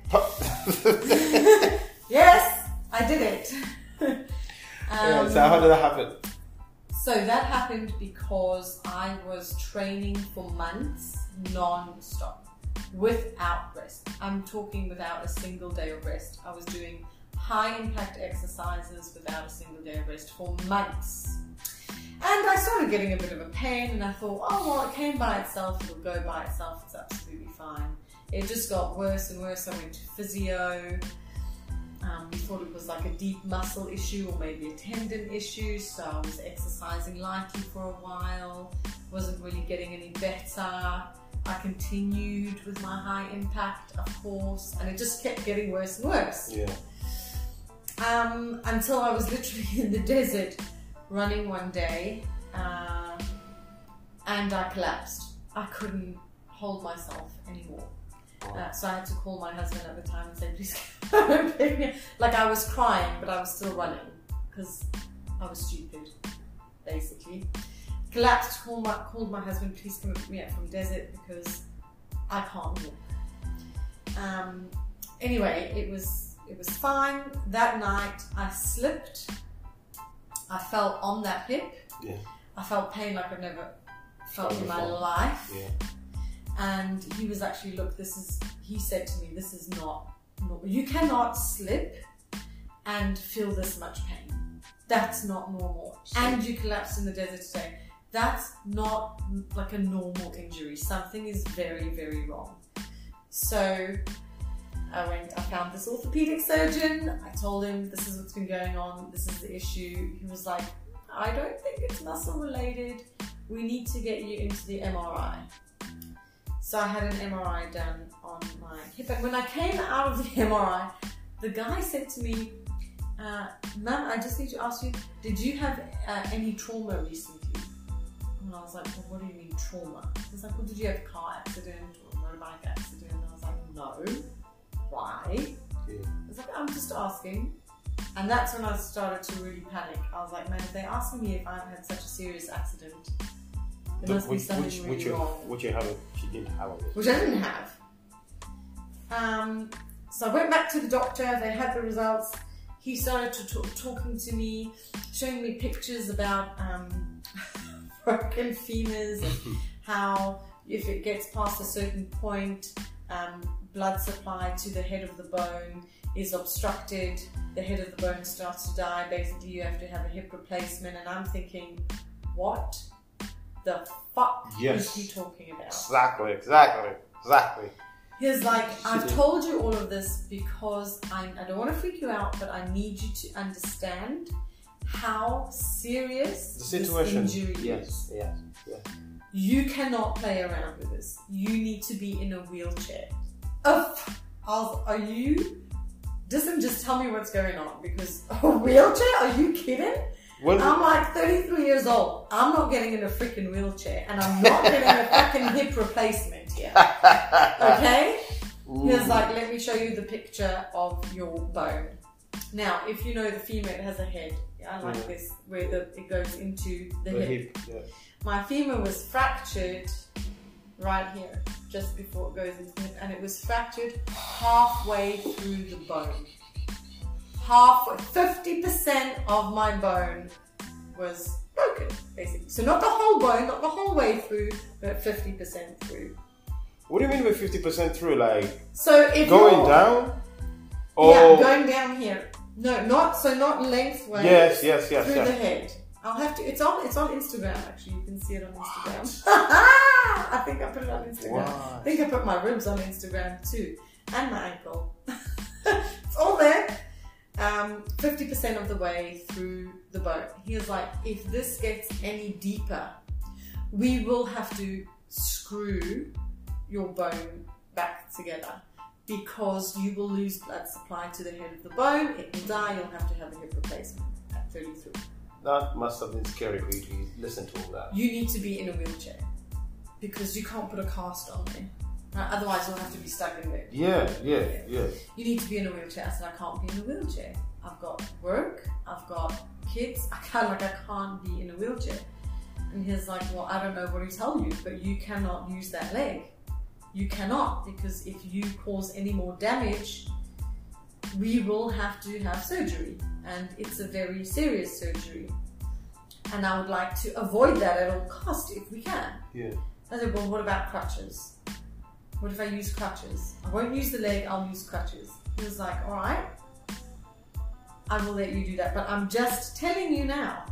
it. Yes, I did it.
Yeah,
um,
so how did that happen?
So that happened because I was training for months non-stop, without rest. I'm talking without a single day of rest. I was doing high impact exercises without a single day of rest for months. And I started getting a bit of a pain, and I thought, oh well, it came by itself, it'll go by itself, it's absolutely fine. It just got worse and worse. I went to physio. Um, we thought it was like a deep muscle issue or maybe a tendon issue, so I was exercising lightly for a while, wasn't really getting any better. I continued with my high impact, of course, and it just kept getting worse and worse.
Yeah.
Um, until I was literally in the desert running one day, uh, and I collapsed. I couldn't hold myself anymore. Uh, so I had to call my husband at the time and say, please come and pick me up. Like I was crying, but I was still running because I was stupid, basically. Collapsed, called my, called my husband, please come and pick me up from desert because I can't walk. Um, anyway, it was, it was fine. That night I slipped. I fell on that hip.
Yeah.
I felt pain like I've never felt
Felt
in my
before.
life.
Yeah.
And he was actually, look, this is, he said to me, this is not, normal. You cannot slip and feel this much pain. That's not normal. And you collapsed in the desert today. That's not like a normal injury. Something is very, very wrong. So I went, I found this orthopedic surgeon. I told him, this is what's been going on. This is the issue. He was like, I don't think it's muscle related. We need to get you into the M R I. So I had an M R I done on my hip, and when I came out of the M R I, the guy said to me, uh, ma'am, I just need to ask you, did you have uh, any trauma recently? And I was like, well, what do you mean trauma? He was like, well, did you have a car accident or a motorbike accident? And I was like, no. Why?
Yeah.
I was like, I'm just asking. And that's when I started to really panic. I was like, man, if they're asking me if I've had such a serious accident, there must be
Which,
something
which,
really
which, you,
wrong.
which you haven't, she didn't have it.
Which I didn't have. Um, so I went back to the doctor, they had the results. He started to talk, talking to me, showing me pictures about um, broken femurs and how if it gets past a certain point, um, blood supply to the head of the bone is obstructed, the head of the bone starts to die, basically you have to have a hip replacement. And I'm thinking, what the fuck
Yes.
is he talking about?
Exactly, exactly, exactly.
He's like, I've told you all of this because I, I don't want to freak you out, but I need you to understand how serious
The situation.
this injury
Yes,
is.
yes, yes.
You cannot play around with this. You need to be in a wheelchair. Oh, I was, are you? Doesn't just tell me what's going on because a wheelchair? Are you kidding?
When,
I'm like thirty-three years old. I'm not getting in a freaking wheelchair, and I'm not getting a fucking hip replacement here. Okay? He was like, let me show you the picture of your bone. Now, if you know the femur, it has a head, yeah, like
Yeah.
this, where the it goes into the,
the
hip.
hip, yeah.
my femur was fractured right here, just before it goes into it, and it was fractured halfway through the bone. Halfway, fifty percent of my bone was broken, basically. So not the whole bone, not the whole way through, but fifty percent through.
What do you mean by fifty percent through? Like,
so if
going down? Or...
Yeah, going down here. No, not, so not lengthways.
Yes, yes, yes.
Through
yes.
the head. I'll have to, it's on, it's on Instagram actually, you can see it on Instagram. I think I put it on Instagram.
What?
I think I put my ribs on Instagram too. And my ankle. It's all there. Um, fifty percent of the way through the bone. He was like, if this gets any deeper, we will have to screw your bone back together because you will lose blood supply to the head of the bone, it will die, you'll have to have a hip replacement at thirty-three.
That must have been scary for you to listen to all that.
You need to be in a wheelchair because you can't put a cast on there. Right? Otherwise, you'll have to be stuck in there.
Yeah, yeah, yeah.
You need to be in a wheelchair. I said, I can't be in a wheelchair. I've got work, I've got kids. I can't, like, I can't be in a wheelchair. And he's like, well, I don't know what to tell you, but you cannot use that leg. You cannot, because if you cause any more damage, we will have to have surgery. And it's a very serious surgery. And I would like to avoid that at all costs if we can.
Yeah.
I said, well, what about crutches? What if I use crutches? I won't use the leg, I'll use crutches. He was like, all right, I will let you do that. But I'm just telling you now,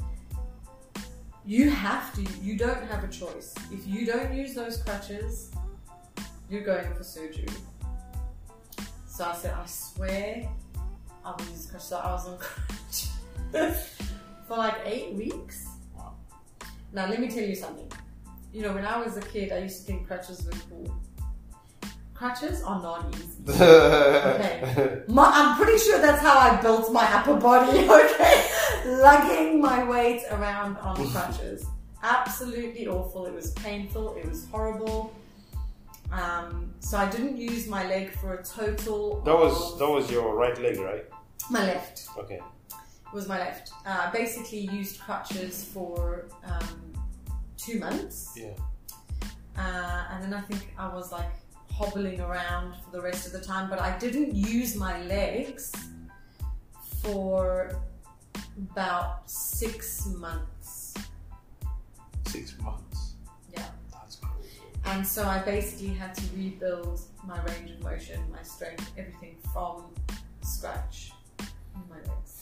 you have to, you don't have a choice. If you don't use those crutches, you're going for surgery. So I said, I swear I will use crutches. So I was on crutches for like eight weeks.
Wow.
Now let me tell you something. You know, when I was a kid, I used to think crutches were cool. Crutches are not easy. Okay. My, I'm pretty sure that's how I built my upper body, okay? Lugging my weight around on crutches. Absolutely awful. It was painful. It was horrible. Um, so I didn't use my leg for a total
That was that was your right leg, right?
My left.
Okay.
It was my left. Uh, I basically used crutches for um, two months.
Yeah.
Uh, and then I think I was like hobbling around for the rest of the time, but I didn't use my legs for about six months.
Six months.
Yeah.
That's crazy.
And so I basically had to rebuild my range of motion, my strength, everything from scratch in my legs.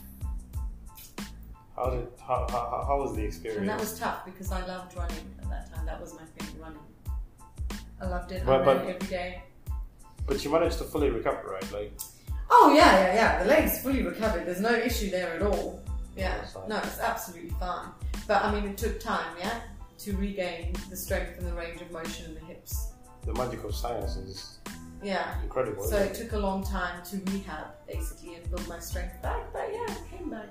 How did how how, how was the experience?
And that was tough because I loved running at that time. That was my thing, running. I loved it.
But-
I ran
but-
every day.
But you managed to fully recover, right? Like,
Oh yeah, yeah, yeah. The leg's fully recovered. There's no issue there at all. Yeah.
That's fine.
No, it's absolutely fine. But I mean, it took time, yeah, to regain the strength and the range of motion in the hips.
the magic of science is
Yeah.
incredible.
So
isn't
it took a long time to rehab, basically, and build my strength back. But yeah, it came back.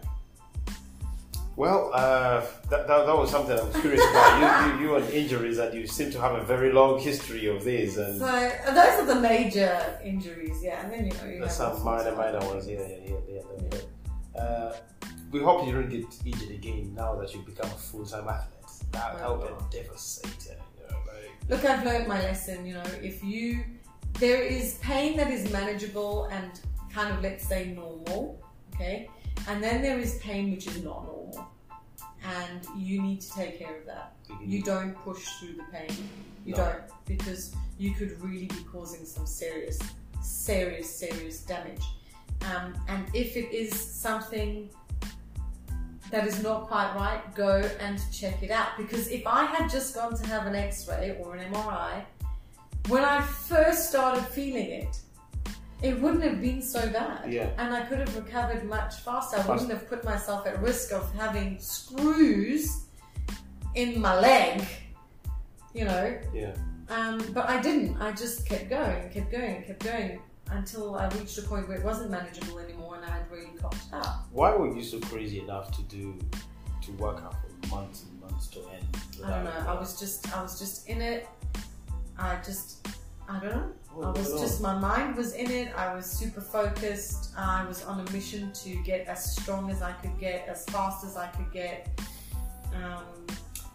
Well, uh, that, that, that was something I was curious about. You, you, you and injuries, and you seem to have a very long history of these. And
So uh, those are the major injuries, yeah. And then you know you
there's
have all
some
sorts
minor,
of
minor
other
ones. Yeah,
things.
yeah, yeah, yeah. yeah. Uh, we hope you don't get injured again now that you've become a full-time athlete. That that would be devastating. You know, like,
Look, I've learned my lesson. You know, if you there is pain that is manageable and kind of, let's say, normal, okay, and then there is pain which is not normal, and you need to take care of that. You don't push through the pain. You
No.
don't, because you could really be causing some serious, serious, serious damage. Um, and if it is something that is not quite right, go and check it out. Because if I had just gone to have an X-ray or an M R I, when I first started feeling it, it wouldn't have been so bad.
Yeah.
And I could have recovered much faster. I
Fast.
wouldn't have put myself at risk of having screws in my leg, you know.
yeah.
Um, but I didn't. I just kept going, kept going, kept going until I reached a point where it wasn't manageable anymore and I had really cocked it out.
Why were you so crazy enough to do to work out for months and months to end?
I don't know. I was just, I was just in it. I just, I don't know. I
Oh,
was
no.
just, my mind was in it. I was super focused. I was on a mission to get as strong as I could get, as fast as I could get. Um,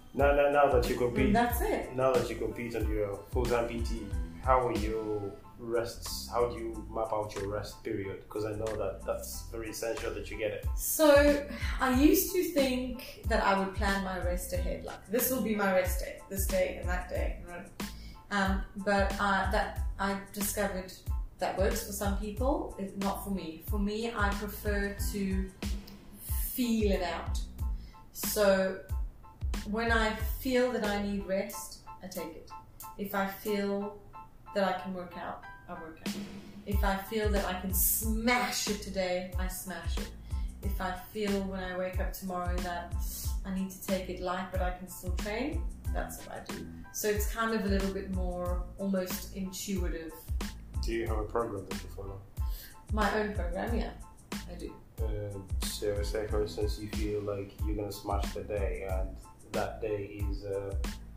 Now, now, now that you compete,
And that's it.
now that you compete and you're a full-time P T, how are your rests? How do you map out your rest period? Because I know that that's very essential that you get it.
So I used to think that I would plan my rest ahead, like this will be my rest day, this day and that day. Um, but uh, that I discovered that works for some people, it's not for me. For me, I prefer to feel it out. So when I feel that I need rest, I take it. If I feel that I can work out, I work out. If I feel that I can smash it today, I smash it. If I feel when I wake up tomorrow that I need to take it light but I can still train, that's what I do. So it's kind of a little bit more almost intuitive.
Do you have a program that you follow?
My own program, yeah, I do.
Uh, so say for instance you feel like you're going to smash the day and that day is, uh,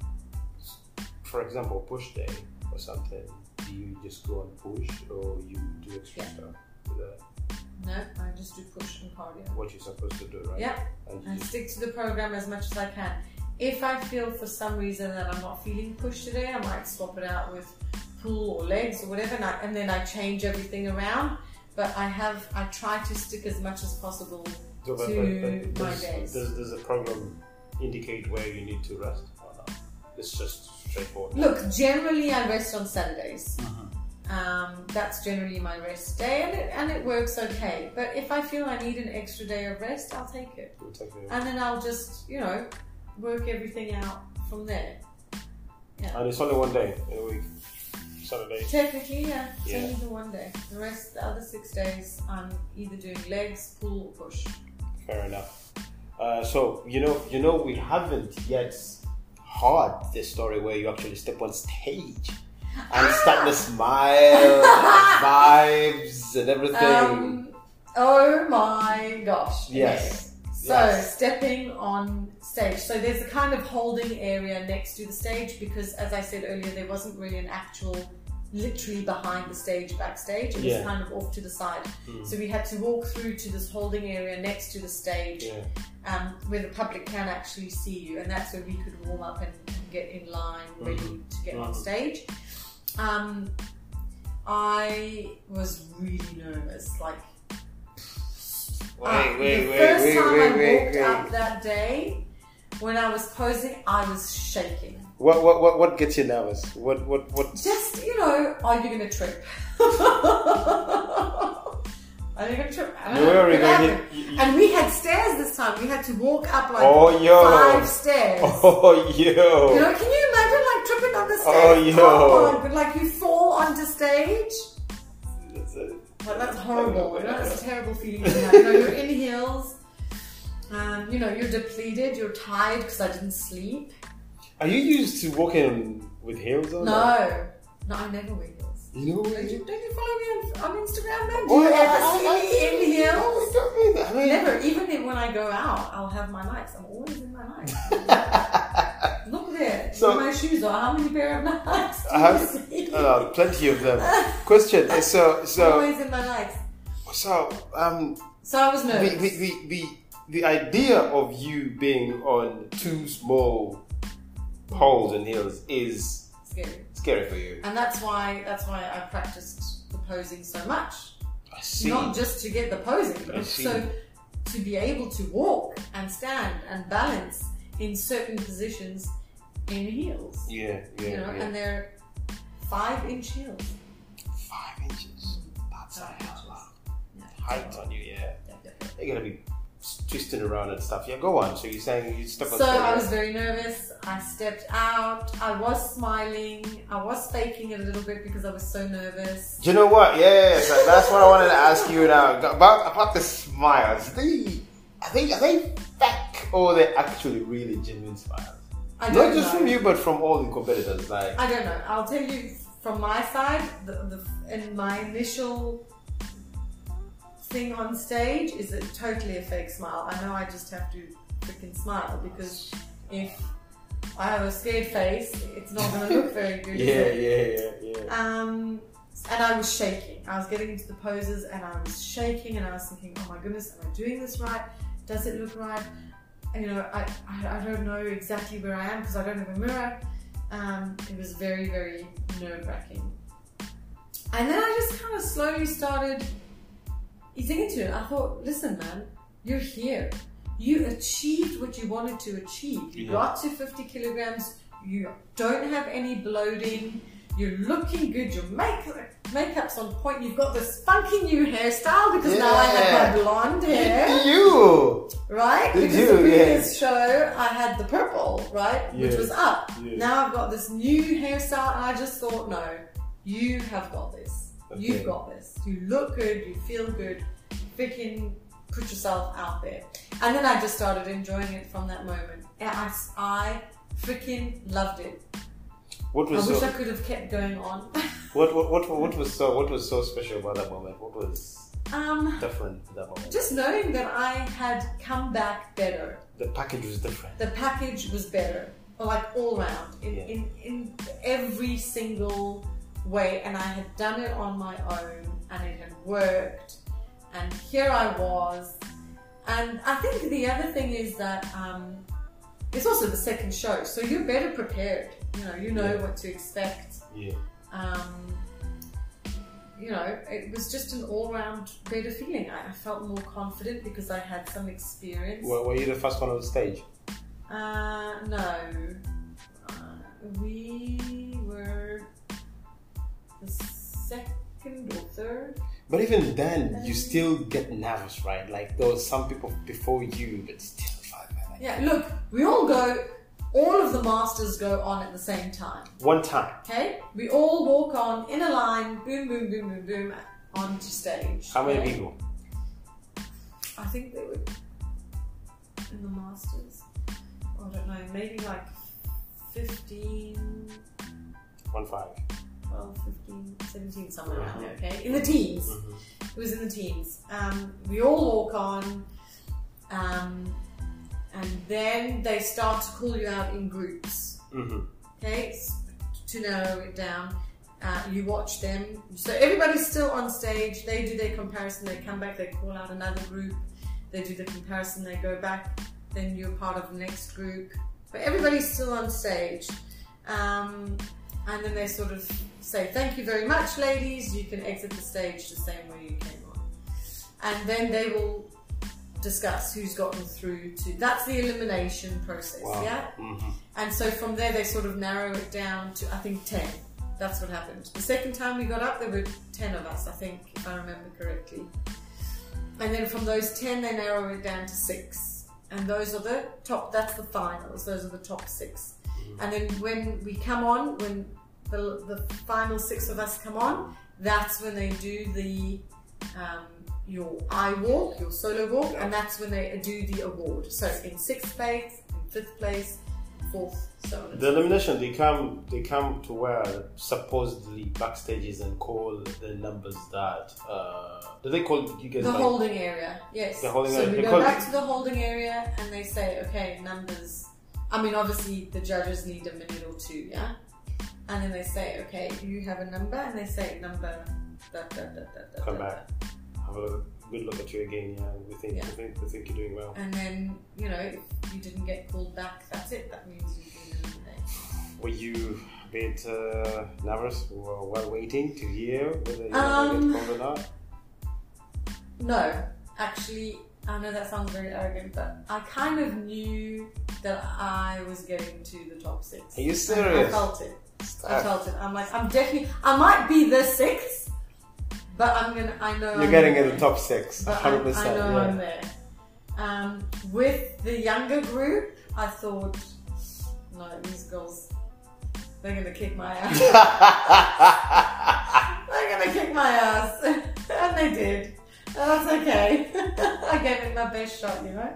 for example, push day or something. Do you just go and push or you do extra
Yeah.
stuff with that?
No, I just do push and cardio.
What you're supposed to do, right?
Yeah,
And
I
you
stick to the program as much as I can. If I feel for some reason that I'm not feeling push today, I might swap it out with pull or legs or whatever, and, I, and then I change everything around. But I have, I try to stick as much as possible
So, but-
to
but- but
my
does,
days.
Does, does the program indicate where you need to rest or not? It's just straightforward.
Look, generally I rest on Saturdays.
Uh-huh.
Um, that's generally my rest day, and it, and it works okay. But if I feel I need an extra day of rest, I'll take it.
We'll take it.
And then I'll just, you know, work everything out from there. Yeah.
And it's only one day in a week, Saturday.
Technically, yeah, it's
Yeah.
only the one day. The rest, the other six days, I'm either doing legs, pull, or push.
Fair enough. Uh, so you know, you know, we haven't yet heard the story where you actually step on stage and start to smile, vibes, and everything.
Um, oh my gosh.
Yes.
Okay. So,
Yes.
stepping on stage. So, there's a kind of holding area next to the stage because, as I said earlier, there wasn't really an actual, literally behind the stage, backstage. It was
Yeah.
kind of off to the side.
Mm.
So, we had to walk through to this holding area next to the stage
Yeah.
um, where the public can actually see you. And that's where we could warm up and, and get in line, ready
Mhm.
to get on
Mhm.
stage. Um, I was really nervous. Like,
Wait,
uh,
wait,
the
wait,
first
wait,
time
wait,
I
wait,
walked
wait.
up that day, when I was posing, I was shaking.
What, what, what, what gets you nervous? What, what, what?
Just, you know, are you going to trip? Are you going to trip? I don't know.
Where are we
Could
going?
happen.
You- you-
And we had stairs this time. We had to walk up like
Oh, yo.
five stairs.
Oh, yo.
You know, can you imagine like tripping on the stairs?
Oh, yo.
my God, like you fall onto stage.
That's a-
Like, that's horrible. You know, that's a terrible feeling to have. You know, you're in heels. Um, you know, you're depleted. You're tired because I didn't sleep.
Are you used to walking with heels on?
No, no, I never wear heels.
You know what?
Don't you, don't you follow me on, on Instagram, man? Do
Well,
you
I-
ever
I-
see
I-
me in heels?
I don't mean that. I mean-
Never. Even if- when I go out, I'll have my Nikes. I'm always in my Nikes. Look there.
So-
Where my shoes are. How many pair of Nikes do
I
you
have
see?
uh, plenty of them. Question is so so
always in my Nikes.
so um
So I was
the,
nervous.
the, the, the, the idea of you being on two small poles and heels is
Scary.
scary for you.
And that's why that's why I practiced the posing so much.
I see.
Not just to get the posing,
I
but
see.
so to be able to walk and stand and balance in certain positions in heels.
Yeah, yeah,
You know,
yeah.
and they're five inch heels.
Five inches. That's a
Five
hell
inches.
of
Yeah.
height on you. Yeah,
Yeah, yeah, yeah.
you're gonna be twisting around and stuff. Yeah, go on. So you're saying you step on
So
stage.
I was very nervous. I stepped out. I was smiling. I was faking it a little bit because I was so nervous.
Do you know what? Yes, that's what I wanted to ask you now about about the smiles. They, are they are they fake or are they actually really genuine smiles?
I
Not
don't
just
know.
from you, but from all the competitors. Like,
I don't know. I'll tell you from my side, the, the, in my initial thing on stage is it totally a fake smile. I know I just have to freaking smile because if I have a scared face, it's not going to look very good.
yeah,
is it?
yeah, yeah, yeah.
Um, and I was shaking. I was getting into the poses and I was shaking and I was thinking, oh my goodness, am I doing this right? Does it look right? you know, I, I, I don't know exactly where I am because I don't have a mirror. Um, it was very, very nerve-wracking. And then I just kind of slowly started easing into it. I thought, listen, man, you're here. You achieved what you wanted to achieve. You yeah. got to fifty kilograms. You don't have any bloating. You're looking good. Your make makeup's on point. You've got this funky new hairstyle because yeah. now I have my blonde hair.
You
right?
Did
because
you?
the previous
yes.
show I had the purple, right,
yes.
which was up.
Yes.
Now I've got this new hairstyle, and I just thought, no, you have got this. Okay. You've got this. You look good. You feel good. Freaking put yourself out there. And then I just started enjoying it from that moment. I, I freaking loved it.
What was
I wish
so,
I could have kept going on.
what, what what what was so what was so special about that moment? What was
um,
different at that moment?
Just knowing that I had come back better.
The package was different.
The package was better, like all round, in
yeah.
in, in every single way, and I had done it on my own, and it had worked. And here I was, and I think the other thing is that um, it's also the second show, so you're better prepared. You know, you know
yeah.
what to expect.
Yeah.
Um, you know, it was just an all-round better feeling. I, I felt more confident because I had some experience.
Well, were you the first one on the stage?
Uh, no. Uh, we were the second or third.
But even then, you still get nervous, right? Like there was some people before you, but still five. Like,
yeah, look, we all go. All of the masters go on at the same time.
One time.
Okay? We all walk on in a line, boom, boom, boom, boom, boom, onto stage.
How many
okay?
people?
I think they were in the masters. I don't know, maybe like fifteen.
One five.
twelve, fifteen, seventeen, somewhere mm-hmm. around there, okay? In the teens.
Mm-hmm.
It was in the teens. Um, we all walk on. Um, And then they start to call you out in groups,
mm-hmm.
okay, to narrow it down. Uh, you watch them. So everybody's still on stage. They do their comparison. They come back. They call out another group. They do the comparison. They go back. Then you're part of the next group. But everybody's still on stage. Um, and then they sort of say, thank you very much, ladies. You can exit the stage the same way you came on. And then they will discuss who's gotten through to, that's the elimination process,
wow.
yeah?
Mm-hmm.
And so from there they sort of narrow it down to, I think, ten. That's what happened. The second time we got up, there were ten of us, I think, if I remember correctly. And then from those ten, they narrow it down to six. And those are the top, that's the finals, those are the top six. Mm-hmm. And then when we come on, when the, the final six of us come on, that's when they do the um, your I walk, your solo walk, and that's when they do the award. So in sixth place, in fifth place, fourth, so on.
The elimination, they come they come to where supposedly backstages and call the numbers that uh do they call you guys
the
like,
holding area? Yes.
The holding
so
area.
we
They
go back
it...
to the holding area and they say, okay, numbers. I mean, obviously the judges need a minute or two, yeah. And then they say, okay, you have a number, and they say number. Da, da, da, da, da,
come
da,
back.
Da.
Have a good look at you again, yeah. We think,
yeah.
we think, we think you're doing well.
And then, you know, if you didn't get called back, that's it. That means you've been eliminated.
Were you a bit uh, nervous while waiting to hear whether you
um,
get called or not?
No, actually, I know that sounds very arrogant, but I kind of knew that I was getting to the top six.
Are you serious?
I felt it. I felt it. I'm like, I'm definitely, I might be the sixth, but I'm gonna, I know
You're
I'm
getting
there.
in the top six, one hundred percent.
I, I know
yeah.
I'm there. Um, with the younger group, I thought, no, these girls, they're gonna kick my ass. They're gonna kick my ass. And they did. And that's okay. I gave it my best shot, you know?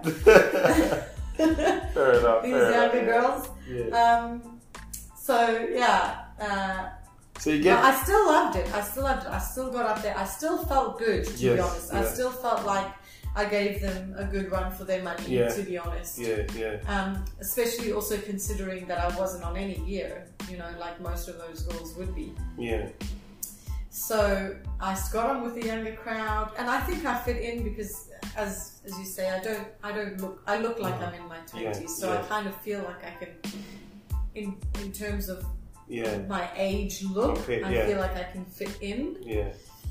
Fair enough.
These
fair
younger
enough,
girls.
Yeah.
Um, so, yeah. Uh,
so you get...
I still loved it. I still loved it. I still got up there. I still felt good, to
yes,
be honest.
yeah.
I still felt like I gave them a good run for their money,
yeah.
to be honest.
Yeah, yeah.
Um, especially also considering that I wasn't on any gear, you know, like most of those girls would be.
Yeah.
So I got on with the younger crowd, and I think I fit in because as as you say, I don't I don't look I look like I'm in my twenties,
yeah,
so
yeah.
I kind of feel like I can, in in terms of
yeah.
my age look,
okay,
I
yeah.
feel like I can fit in.
Yeah.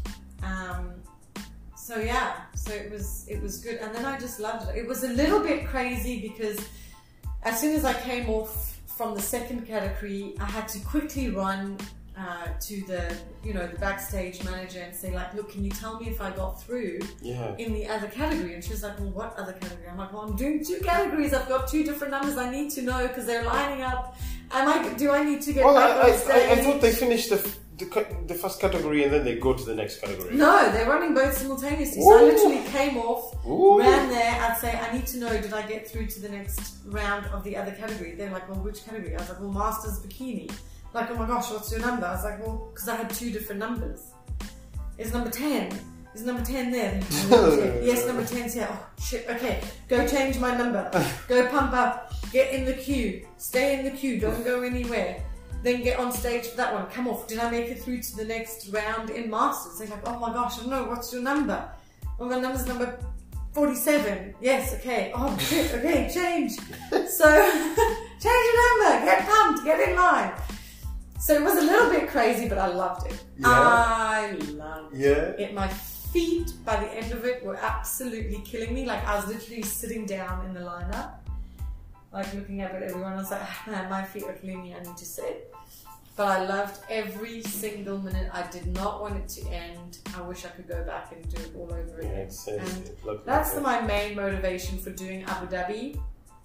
Um, so yeah, so it was it was good, and then I just loved it. It was a little bit crazy because as soon as I came off from the second category, I had to quickly run uh, to the you know the backstage manager and say like, look, can you tell me if I got through
Yeah.
in the other category? And she was like, well, what other category? I'm like, well, I'm doing two categories. I've got two different numbers. I need to know because they're lining up. Am I? Do I need to get?
Well,
back
I,
on
I,
stage?
I, I thought they finished the, the ca- the first category and then they go to the next category.
No, they're running both simultaneously. So I
Ooh.
literally came off,
Ooh.
ran there. I'd say, I need to know, did I get through to the next round of the other category? They're like, well, which category? I was like, well, Masters Bikini. Like, oh my gosh, what's your number? I was like, well, because I had two different numbers. Is number ten? Is number ten there? Number ten. Yes, number ten's here. Oh, shit, okay. Go change my number. Go pump up. Get in the queue. Stay in the queue. Don't go anywhere. Then get on stage for that one. Come off. Did I make it through to the next round in Masters? They're like, oh my gosh, I don't know. What's your number? Oh, my number's number forty-seven. Yes, okay. Oh, shit, okay, change. So, change your number. Get pumped. Get in line. So it was a little bit crazy, but I loved it.
Yeah.
I loved
Yeah.
it. My feet, by the end of it, were absolutely killing me. Like, I was literally sitting down in the lineup, like looking up at everyone. I was like, oh, man, my feet are killing me. I need to sit. But I loved every single minute. I did not want it to end. I wish I could go back and do it all over
Yeah,
again.
it's, it's,
And
it looked
that's
like
my main motivation for doing Abu Dhabi.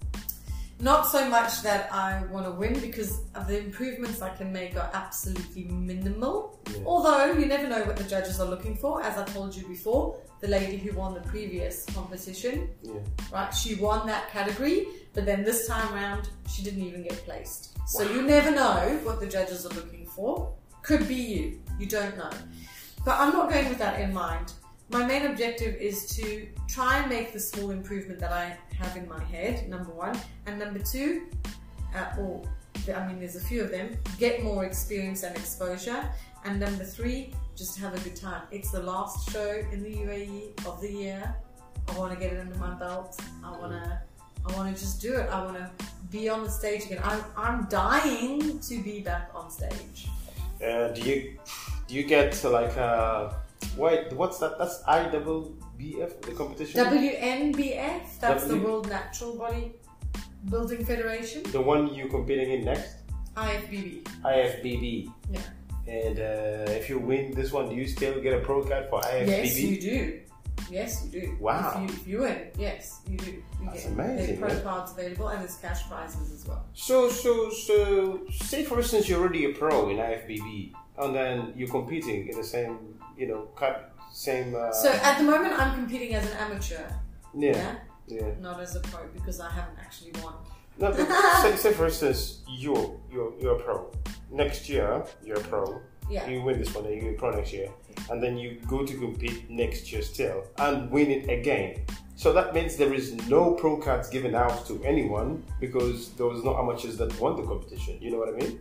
Not so much that I want to win, because the improvements I can make are absolutely minimal.
Yeah.
Although you never know what the judges are looking for. As I told you before, the lady who won the previous competition,
Yeah.
right? She won that category, but then this time round, she didn't even get placed. So
Wow.
you never know what the judges are looking for. Could be you. You don't know. But I'm not going with that in mind. My main objective is to try and make the small improvement that I have in my head, number one. And number two, uh, or I mean, there's a few of them, get more experience and exposure. And number three, just have a good time. It's the last show in the U A E of the year. I want to get it under my belt. I want to I want to just do it. I want to be on the stage again. I'm, I'm dying to be back on stage.
Uh, do you do you get like uh wait what's that? That's I W B F, the competition.
W N B F. That's
W-
the World Natural Body Building Federation.
The one you're competing in next.
I F B B.
I F B B.
Yeah.
And uh, if you win this one, do you still get a pro card for I F B B?
Yes, you do. Yes, you do.
Wow.
If you, if you win, yes, you do. You
That's
get
amazing,
There are pro
man.
cards available, and there's cash prizes as well.
So, so, so, say for instance you're already a pro in I F B B, and then you're competing in the same, you know, cut, same. Uh,
So at the moment, I'm competing as an amateur.
yeah,
Yeah.
yeah.
Not as a pro, because I haven't actually won.
No, but say, say for instance you're you're you're a pro. Next year you're a pro.
Yeah.
You win this one, and you're a pro next year, and then you go to compete next year still and win it again. So that means there is no pro cards given out to anyone because there was no amateurs that won the competition. You know what I mean?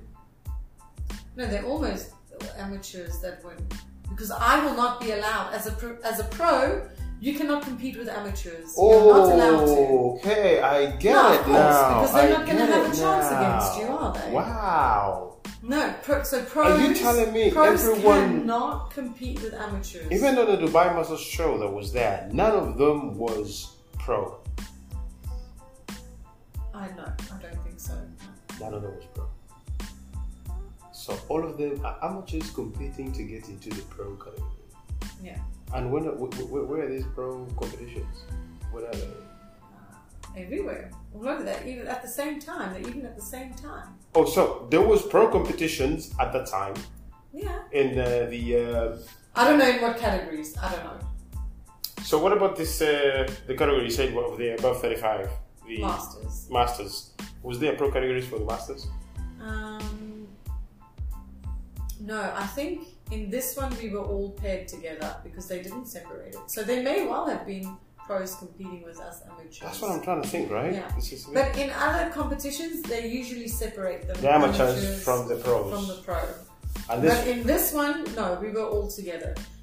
No, they're almost amateurs that win, because I will not be allowed as a pro, as a pro. You cannot compete with amateurs. You're not allowed to.
Okay, I get
No,
it
of course,
now.
because they're
I
not going to
get
have a
it
chance
now.
against you, are they?
Wow.
No, pro, so pros.
Are you telling me
pros
everyone-
cannot compete with amateurs?
Even on the Dubai Masters show that was there, none of them was pro.
I know. I don't think so.
None of them was pro. So all of them are amateurs competing to get into the pro category.
Yeah.
And when, where, where are these pro competitions? Where are they?
Everywhere, all over that, even at the same time. They're even at the same time.
Oh, so there was pro competitions at that time
Yeah.
in uh, the. Uh,
I don't know in what categories. I don't know.
so what about this? Uh, the category you said of the above thirty-five, the
Masters.
Masters. Was there pro categories for the Masters?
Um. No, I think in this one we were all paired together because they didn't separate it. So they may well have been pros competing with us amateurs.
That's what I'm trying to think, right?
Yeah.
This is
But in other competitions, they usually separate them.
the amateurs from the pros.
From the pro.
and this,
But in this one, no, we were all together.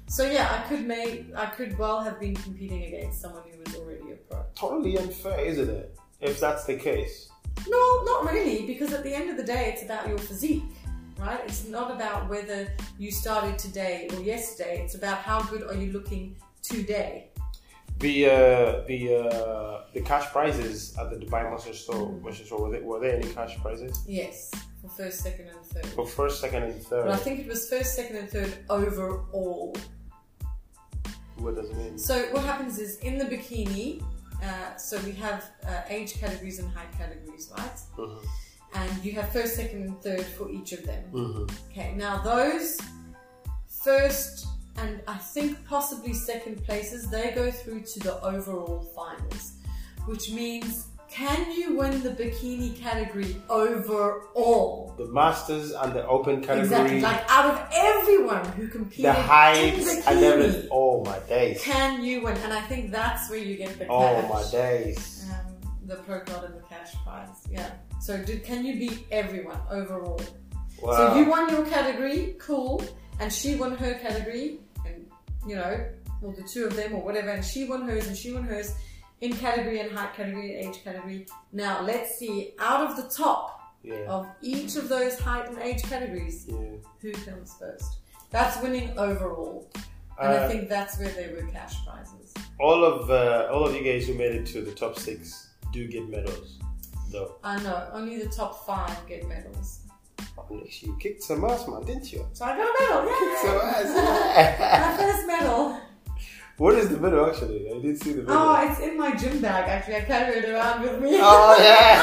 So yeah, I could make, I could well have been competing against someone who was already a pro.
Totally unfair, isn't it? If that's the case.
No, not really, because at the end of the day, it's about your physique, right? It's not about whether you started today or yesterday. It's about how good are you looking today.
The uh, the uh, the cash prizes at the Dubai Muscle Store, mm. Muscle Store were, there, were there any cash prizes?
Yes, for first, second, and third.
For first, second, and third.
But I think it was first, second, and third overall.
What does it mean?
So what happens is in the bikini, uh, so we have uh, age categories and height categories, right?
Mm-hmm.
And you have first, second, and third for each of them.
Mm-hmm.
Okay, now those first and I think possibly second places, they go through to the overall finals, which means can you win the bikini category overall?
The masters and the open category.
Exactly, like out of everyone who competed
the heights
in bikini,
and everything. Oh my days.
Can you win? And I think that's where you get the cash.
Oh my days.
Um, the pro card and the cash prize. Yeah. So did, can you beat everyone overall?
Wow.
So you won your category, cool, and she won her category, and you know, or the two of them or whatever, and she won hers and she won hers in category and height category and age category. Now let's see, out of the top
yeah.
of each of those height and age categories,
yeah.
who comes first? That's winning overall. And
uh,
I think that's where there were cash prizes.
All of uh, all of you guys who made it to the top six do get medals, though.
I know, only the top five get medals.
You kicked some ass, man, didn't you?
So I got a medal, yeah!
Kicked some ass.
My first medal.
What is the medal actually? I didn't see the medal.
Oh, it's in my gym bag actually. I carry it around with me.
Oh yeah!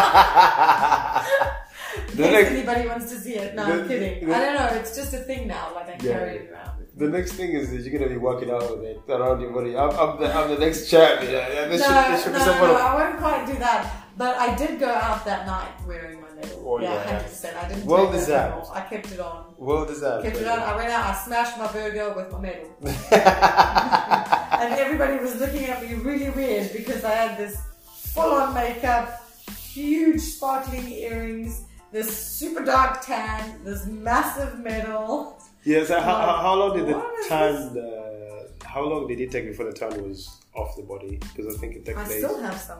In case
next,
anybody wants to see it. No,
the,
I'm kidding.
The,
I don't know, it's just a thing now. Like I
yeah.
carry it around with me.
The next thing is that you're gonna be walking out with it around your body. I'm, I'm, the, I'm the next champion. Yeah, this
no,
should, this should
no,
be
no,
no,
I won't quite do that. But I did go out that night wearing my medal.
Oh,
yeah,
yeah,
one hundred percent. I didn't
well
take
deserved.
that medal. I kept it on.
Well deserved.
Kept it on. I went out, I smashed my burger with my medal. And everybody was looking at me really weird because I had this full-on makeup, huge sparkling earrings, this super dark tan, this massive medal.
Yeah, so how, how, how long did the
What is
tan, uh, how long did it take before the tan was off the body? Because I think it took
I
days.
still have some.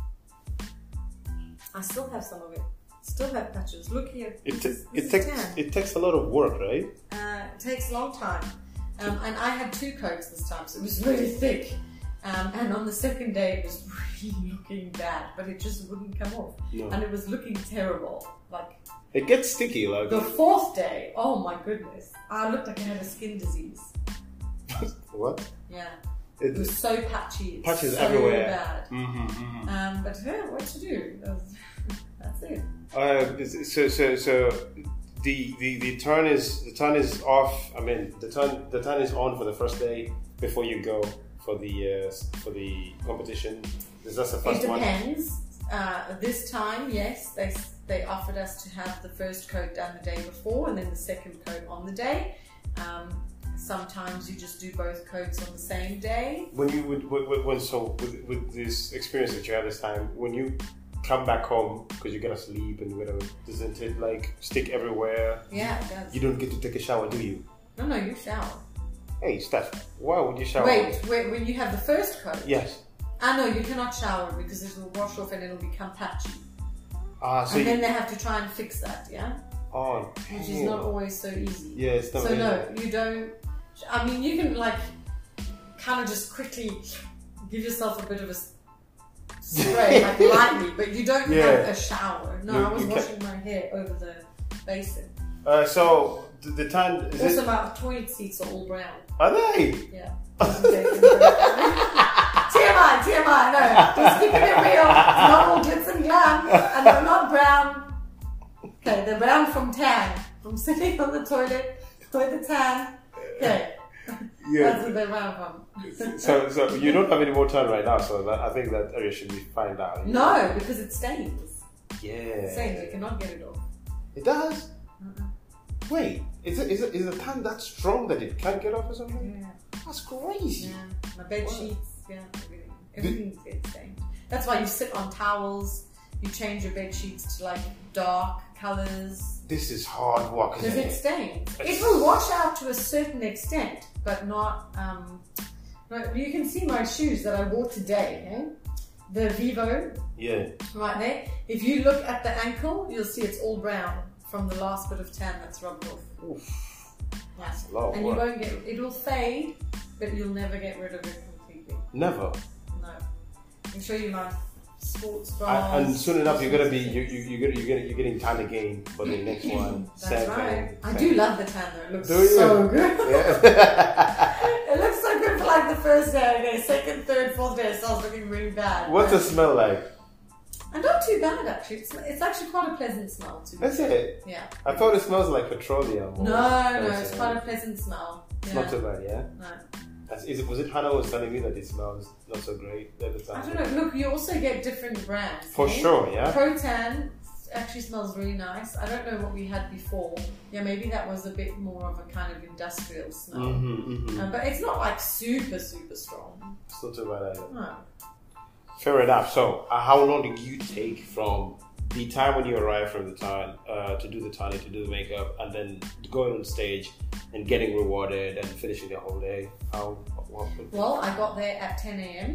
I still have some of it. Still have patches. Look here.
It,
This
t-
is-
it
this is
takes
tan.
it takes a lot of work, right?
Uh, it takes a long time. Um, and I had two coats this time, so it was really thick. Um, and on the second day, it was really looking bad, but it just wouldn't come off.
No.
And it was looking terrible. Like
It gets sticky, like.
the fourth day, oh my goodness, I looked like I had a skin disease.
What?
Yeah,
It,
it was so patchy. It's
patches
so
everywhere.
bad.
Mm-hmm, mm-hmm.
Um, but yeah, what to do? That's, that's it.
Uh, so so so the, the the turn is the turn is off. I mean the turn the turn is on for the first day before you go for the uh, for the competition. Is that the first
It
one?
depends. Uh, this time, yes, they they offered us to have the first coat done the day before and then the second coat on the day. Um, sometimes you just do both coats on the same day.
When you would when, when so with, with this experience that you had this time, when you come back home because you're gonna sleep and whatever, doesn't it like stick everywhere?
Yeah, it does.
You don't get to take a shower, do you?
No, no, you shower.
Hey, Steph, why would you shower?
Wait, wait, when you have the first coat?
Yes.
I know you cannot shower because it will wash off and it'll become patchy.
Ah, so
and
you,
then they have to try and fix that, yeah?
oh,
Which is
damn.
not always so easy.
Yeah, it's not.
So
really-
no, you don't. I mean, you can like kind of just quickly give yourself a bit of a s- spray, like lightly, but you don't
Yeah.
have a shower. No,
You-
I was
you
washing my hair over the basin.
Uh, so the, the tan is
Also,
it,
my toilet seats are all brown.
are they?
Yeah. T M I, T M I, no, just keeping it real. It's not all glitz and glam, and they're not brown. Okay, they're brown from tan, from sitting on the toilet with the tan. Okay, that's
Yeah.
what they're brown from.
so so you don't have any more tan right now, so that, I think that area should be fine now.
No, because it stains.
Yeah.
It stains, you cannot get it off.
It does.
Uh-uh.
Wait, is it is it is the tan that strong that it can't get off or something?
Yeah,
That's crazy.
yeah. My bed
What?
sheets, yeah, everything. Everything gets stained. That's why you sit on towels. You change your bed sheets to like dark colours.
This is hard work, isn't
Because
it?
it stains. It will wash out to a certain extent, but not. Um, no, you can see my shoes that I wore today. Eh? The Vivo.
Yeah.
Right there. If you look at the ankle, you'll see it's all brown from the last bit of tan that's rubbed off.
Oof.
Yeah.
That's a lot of
And
work.
you won't get. It will fade, but you'll never get rid of it completely.
Never.
No. I can show you my sports
And,
bras.
and soon enough, you're gonna be you you you get you get you're getting tan again for the next one.
That's
Seven,
right. I
ten.
do love the tan though. It looks
Do you?
so good.
Yeah.
It looks so good for like the first day. Okay, second, third, fourth day, it starts looking really bad.
What's the
but-
smell like?
And not too bad actually. It's, it's actually quite a pleasant smell too.
That's it.
Yeah.
I thought it smells like petroleum. or
No, no,
something.
it's quite a pleasant smell.
It's
Yeah.
not too bad, yeah.
No.
That's, is it, was it Hannah who was telling me that it smells not so great at the time?
I don't know. Look, you also get different brands.
For
eh?
sure, yeah.
Protan actually smells really nice. I don't know what we had before. Yeah, maybe that was a bit more of a kind of industrial smell.
Mm-hmm, mm-hmm.
Um, but it's not like super, super strong.
It's not too bad either.
No.
Fair enough. So, uh, how long did you take from the time when you arrived from the time uh, to do the tanning, to do the makeup, and then going on stage and getting rewarded and finishing the whole day? How? What,
Well, I got there at ten a.m.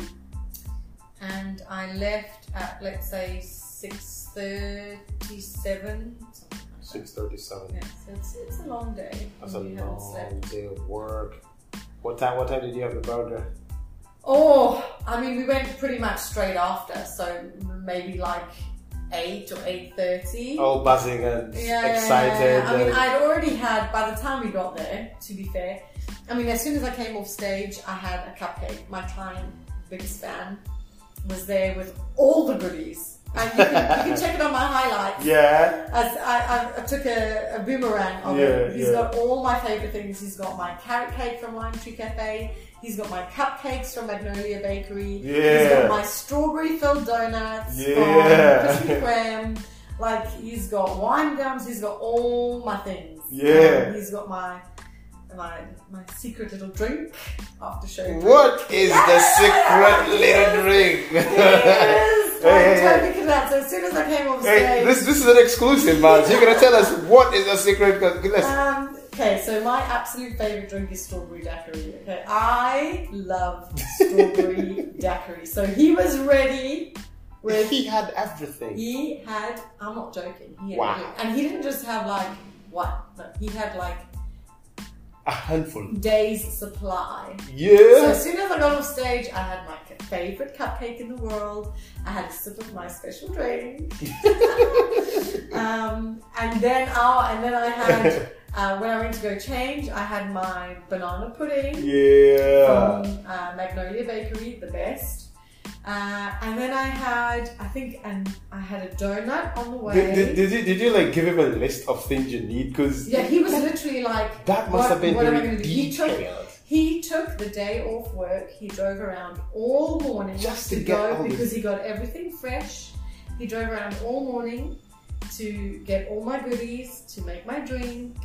and I left at, let's say, six thirty-seven.
Six thirty-seven.
Yeah, so it's, it's a long day.
That's a
when you haven't
long
slept.
day of work. What time? What time did you have the burger?
Oh, I mean, we went pretty much straight after, so maybe like eight or eight thirty.
All buzzing and
Yeah,
excited.
yeah, yeah. I mean,
and-
I'd already had, by the time we got there, to be fair, I mean, as soon as I came off stage, I had a cupcake. My client, biggest fan, was there with all the goodies. And you can, you can check it on my highlights.
yeah.
As I, I, I took a, a boomerang of
Yeah,
it. He's
yeah.
got all my favourite things. He's got my carrot cake from Lime Tree Cafe. He's got my cupcakes from Magnolia Bakery. He's
Yeah.
got my strawberry filled donuts
Yeah.
from Krispy Kreme. Like, he's got wine gums. He's got all my things.
Yeah.
Um, he's got my my my secret little drink after show. drink.
What is the secret little drink?
Yes,
Hey, hey,
like
hey.
Toby Canal. So as soon as I came off stage,
Hey, this this is an exclusive, man. So you're gonna tell us what is the secret? 'Cause let's-
Um, okay, so my absolute favourite drink is strawberry daiquiri. Okay, I love strawberry daiquiri. So he was ready with.
he had everything.
He had. I'm not joking. He had
Wow.
everything. And he didn't just have like one. No, he had like
A handful.
days supply. So
Yeah.
as soon as I got off stage, I had my favourite cupcake in the world. I had a sip of my special drink. um, and then, oh, and then I had. Uh, when I went to go change, I had my banana pudding
Yeah.
from uh, Magnolia Bakery, the best. Uh, and then I had, I think, and I had a donut on the way.
Did, did, did you did you like give him a list of things you need? Because
Yeah, he was literally like,
that must
what,
have been
what am I
very
going to do? He took,
detailed.
he took the day off work. He drove around all morning
Just
to
to get
go
all
because
this-
he got everything fresh. He drove around all morning to get all my goodies, to make my drink.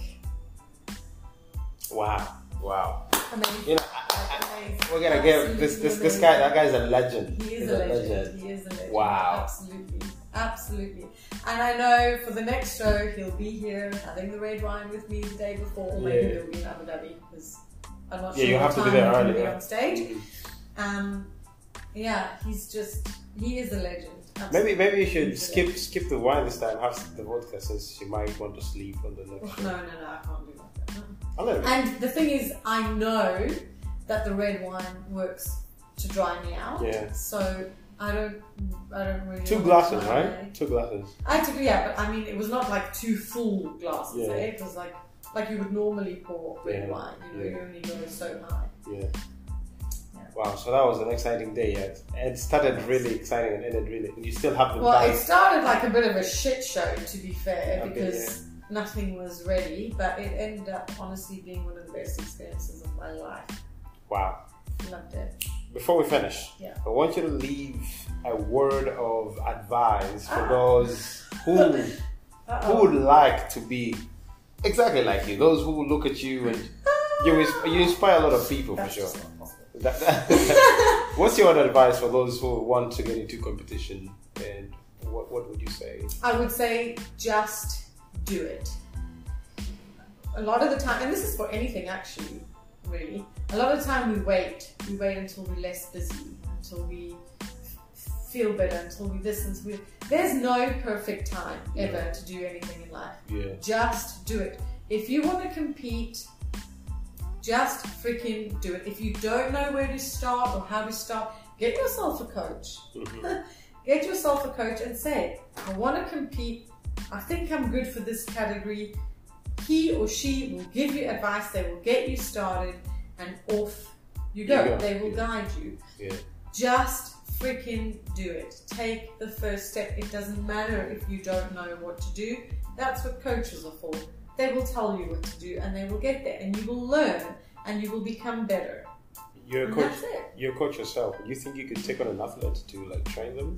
Wow. Wow.
Amazing.
You know,
Amazing.
we're gonna give this this this guy. That guy's a legend.
He is
He's
a legend. He is a legend.
Wow.
Absolutely. Absolutely. And I know for the next show, he'll be here having the red wine with me the day before, or maybe
Yeah.
he'll be in Abu Dhabi because I'm not
Yeah,
sure
you
what
have to be
time
there
he's gonna
early,
be
yeah.
on stage.
Mhm.
Um, yeah, he's just, he is a legend.
Maybe
Absolutely.
maybe you should
He's a
skip
legend.
skip the wine this time. Have the vodka since she might want to sleep on the
Oh,
next.
no, no, no, I can't do that. No.
A little bit.
And the thing is, I know that the red wine works to dry me out.
Yeah.
So I don't, I don't really.
Two
want
glasses,
to-
right? Two glasses.
I took, yeah, but I mean, it was not like two full glasses.
Yeah.
Eh? It was like like you would normally pour red
Yeah,
wine. You know,
yeah.
you only go so high.
Yeah.
Yeah.
Wow. So that was an exciting day. Yeah. It started really exciting and ended really. You still have the
Well, it
bike.
started like a bit of a shit show, to be fair,
Okay,
because nothing was ready. But it ended up honestly being one of the best experiences of my life.
Wow.
Loved it.
Before we finish,
Yeah.
I want you to leave a word of advice for
Ah.
those who who
Uh-oh.
would like to be exactly like you. Those who will look at you and you ins- you inspire a lot of people for
That's
sure.
just not possible.
That- that- what's your advice for those who want to get into competition, and what what would you say?
I would say just do it. A lot of the time, and this is for anything actually, really, a lot of the time we wait. We wait until we're less busy, until we feel better, until we this, until we... There's no perfect time ever yeah. to do anything in life.
Yeah.
Just do it. If you want to compete, just freaking do it. If you don't know where to start or how to start, get yourself a coach. Mm-hmm. Get yourself a coach and say, I want to compete. I think I'm good for this category. He or she will give you advice. They will get you started and off you go. go. They will yeah. guide you.
Yeah.
Just freaking do it. Take the first step. It doesn't matter if you don't know what to do. That's what coaches are for. They will tell you what to do and they will get there and you will learn and you will become better.
You're a coach. You're a coach yourself. Do you think you could take on an athlete to like train them?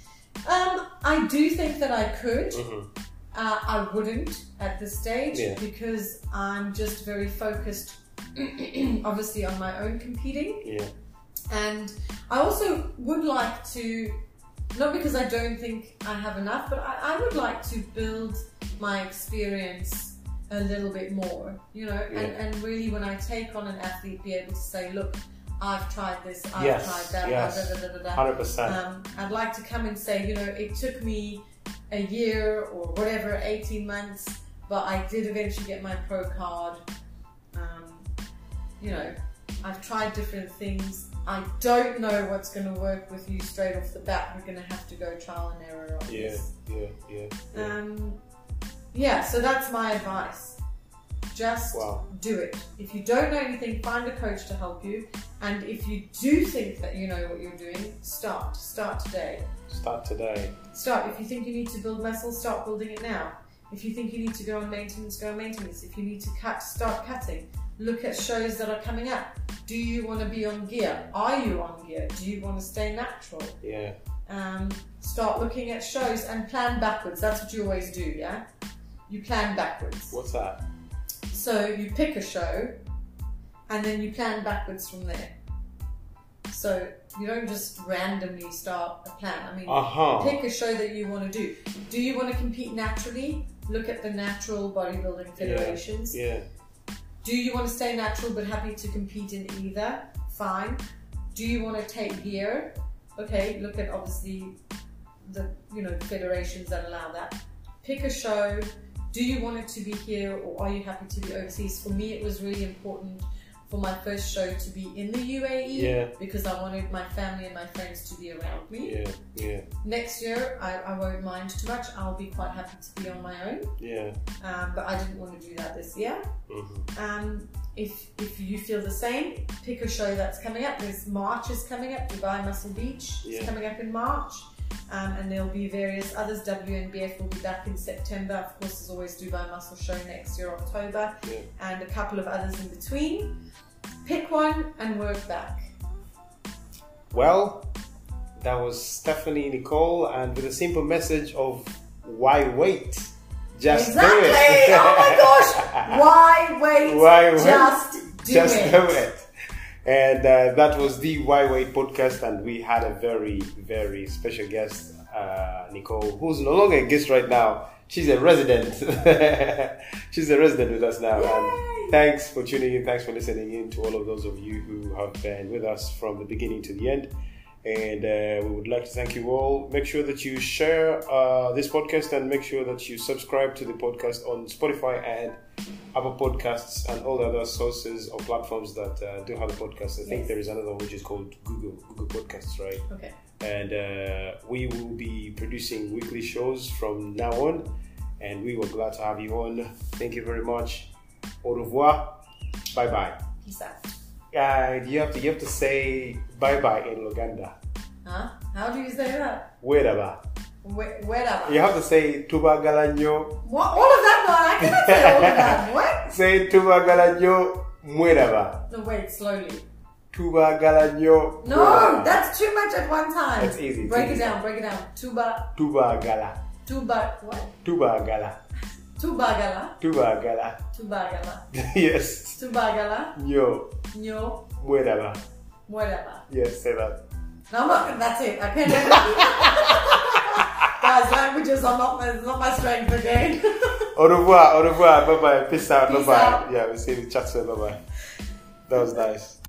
Um, I do think that I could.
Mm-hmm.
Uh, I wouldn't at this stage
yeah.
because I'm just very focused, obviously, on my own competing.
Yeah.
And I also would like to, not because I don't think I have enough, but I, I would like to build my experience a little bit more, you know,
yeah.
and, and really when I take on an athlete, be able to say, look, I've tried this, I've
yes,
tried that,
yes,
da, da, da, da, da.
one hundred percent.
Um, I'd like to come and say, you know, it took me a year or whatever, eighteen months, but I did eventually get my pro card. Um, you know, I've tried different things. I don't know what's going to work with you straight off the bat. We're going to have to go trial and error on
yeah,
this.
Yeah, yeah, yeah.
Um, yeah, so that's my advice. Just
wow.
do it. If you don't know anything, find a coach to help you. And if you do think that you know what you're doing, start. Start today.
Start today.
Start. If you think you need to build muscle, start building it now. If you think you need to go on maintenance, go on maintenance. If you need to cut, start cutting. Look at shows that are coming up. Do you want to be on gear? Are you on gear? Do you want to stay natural?
Yeah.
Um, start looking at shows and plan backwards. That's what you always do, yeah? You plan backwards.
What's that?
So you pick a show and then you plan backwards from there. So you don't just randomly start a plan. I mean,
uh-huh.
pick a show that you want to do. Do you want to compete naturally? Look at the natural bodybuilding federations.
Yeah. yeah.
Do you want to stay natural but happy to compete in either? Fine. Do you want to take gear? Okay, look at obviously the you know federations that allow that. Pick a show. Do you want it to be here or are you happy to be overseas? For me, it was really important for my first show to be in the U A E
yeah.
because I wanted my family and my friends to be around me.
Yeah, yeah.
Next year, I, I won't mind too much. I'll be quite happy to be on my own.
Yeah.
Um, but I didn't want to do that this year.
Mm-hmm.
Um, if if you feel the same, pick a show that's coming up. There's March is coming up. Dubai Muscle Beach is
yeah.
coming up in March. Um, and there'll be various others. W N B F will be back in September. Of course, there's always Dubai Muscle Show next year, October.
Yeah.
And a couple of others in between. Pick one and work back.
Well, that was Stephanie Nicole, and with a simple message of why wait? Just
exactly.
do it.
Oh my gosh! Why wait?
Why wait?
Just do
Just
it.
do it. And uh, that was the Why Wait podcast, and we had a very, very special guest, uh, Nicole, who's no longer a guest right now. She's a resident. She's a resident with us now. And thanks for tuning in. Thanks for listening in to all of those of you who have been with us from the beginning to the end. And uh, we would like to thank you all. Make sure that you share uh, this podcast and make sure that you subscribe to the podcast on Spotify and Apple Podcasts and all the other sources or platforms that uh, do have a podcast. I think
yes.
there is another one which is called Google Google Podcasts, right?
Okay.
And uh, we will be producing weekly shows from now on, and we were glad to have you on. Thank you very much. Au revoir. Bye bye.
Peace out.
Uh, you have to you have to say bye bye in Luganda.
Huh? How do you say that?
Wheraba.
Where, wheraba.
You have to say Tuba Galanyo.
What? All of that? No, I cannot say all of that. What?
Say Tuba Galanyo Mueraba.
No, wait, slowly.
Tuba Galanyo.
No,
Mueraba.
that's too much at one time.
It's easy. It's
break
easy.
it down, break it down. Tuba.
Tuba Gala.
Tuba, what?
Tuba Gala.
Tuba gala.
Tuba Gala.
Tuba gala.
Yes.
Tuba gala.
Yo.
Nyo.
Mueraba.
Whatever.
Yes, say that.
No, I'm not, that's it. I can't. Guys, language languages are not my, not my strength again.
Au revoir, au revoir, bye bye, peace out,
Peace
bye bye.
out.
Yeah, we see you chat soon, bye bye. That was nice.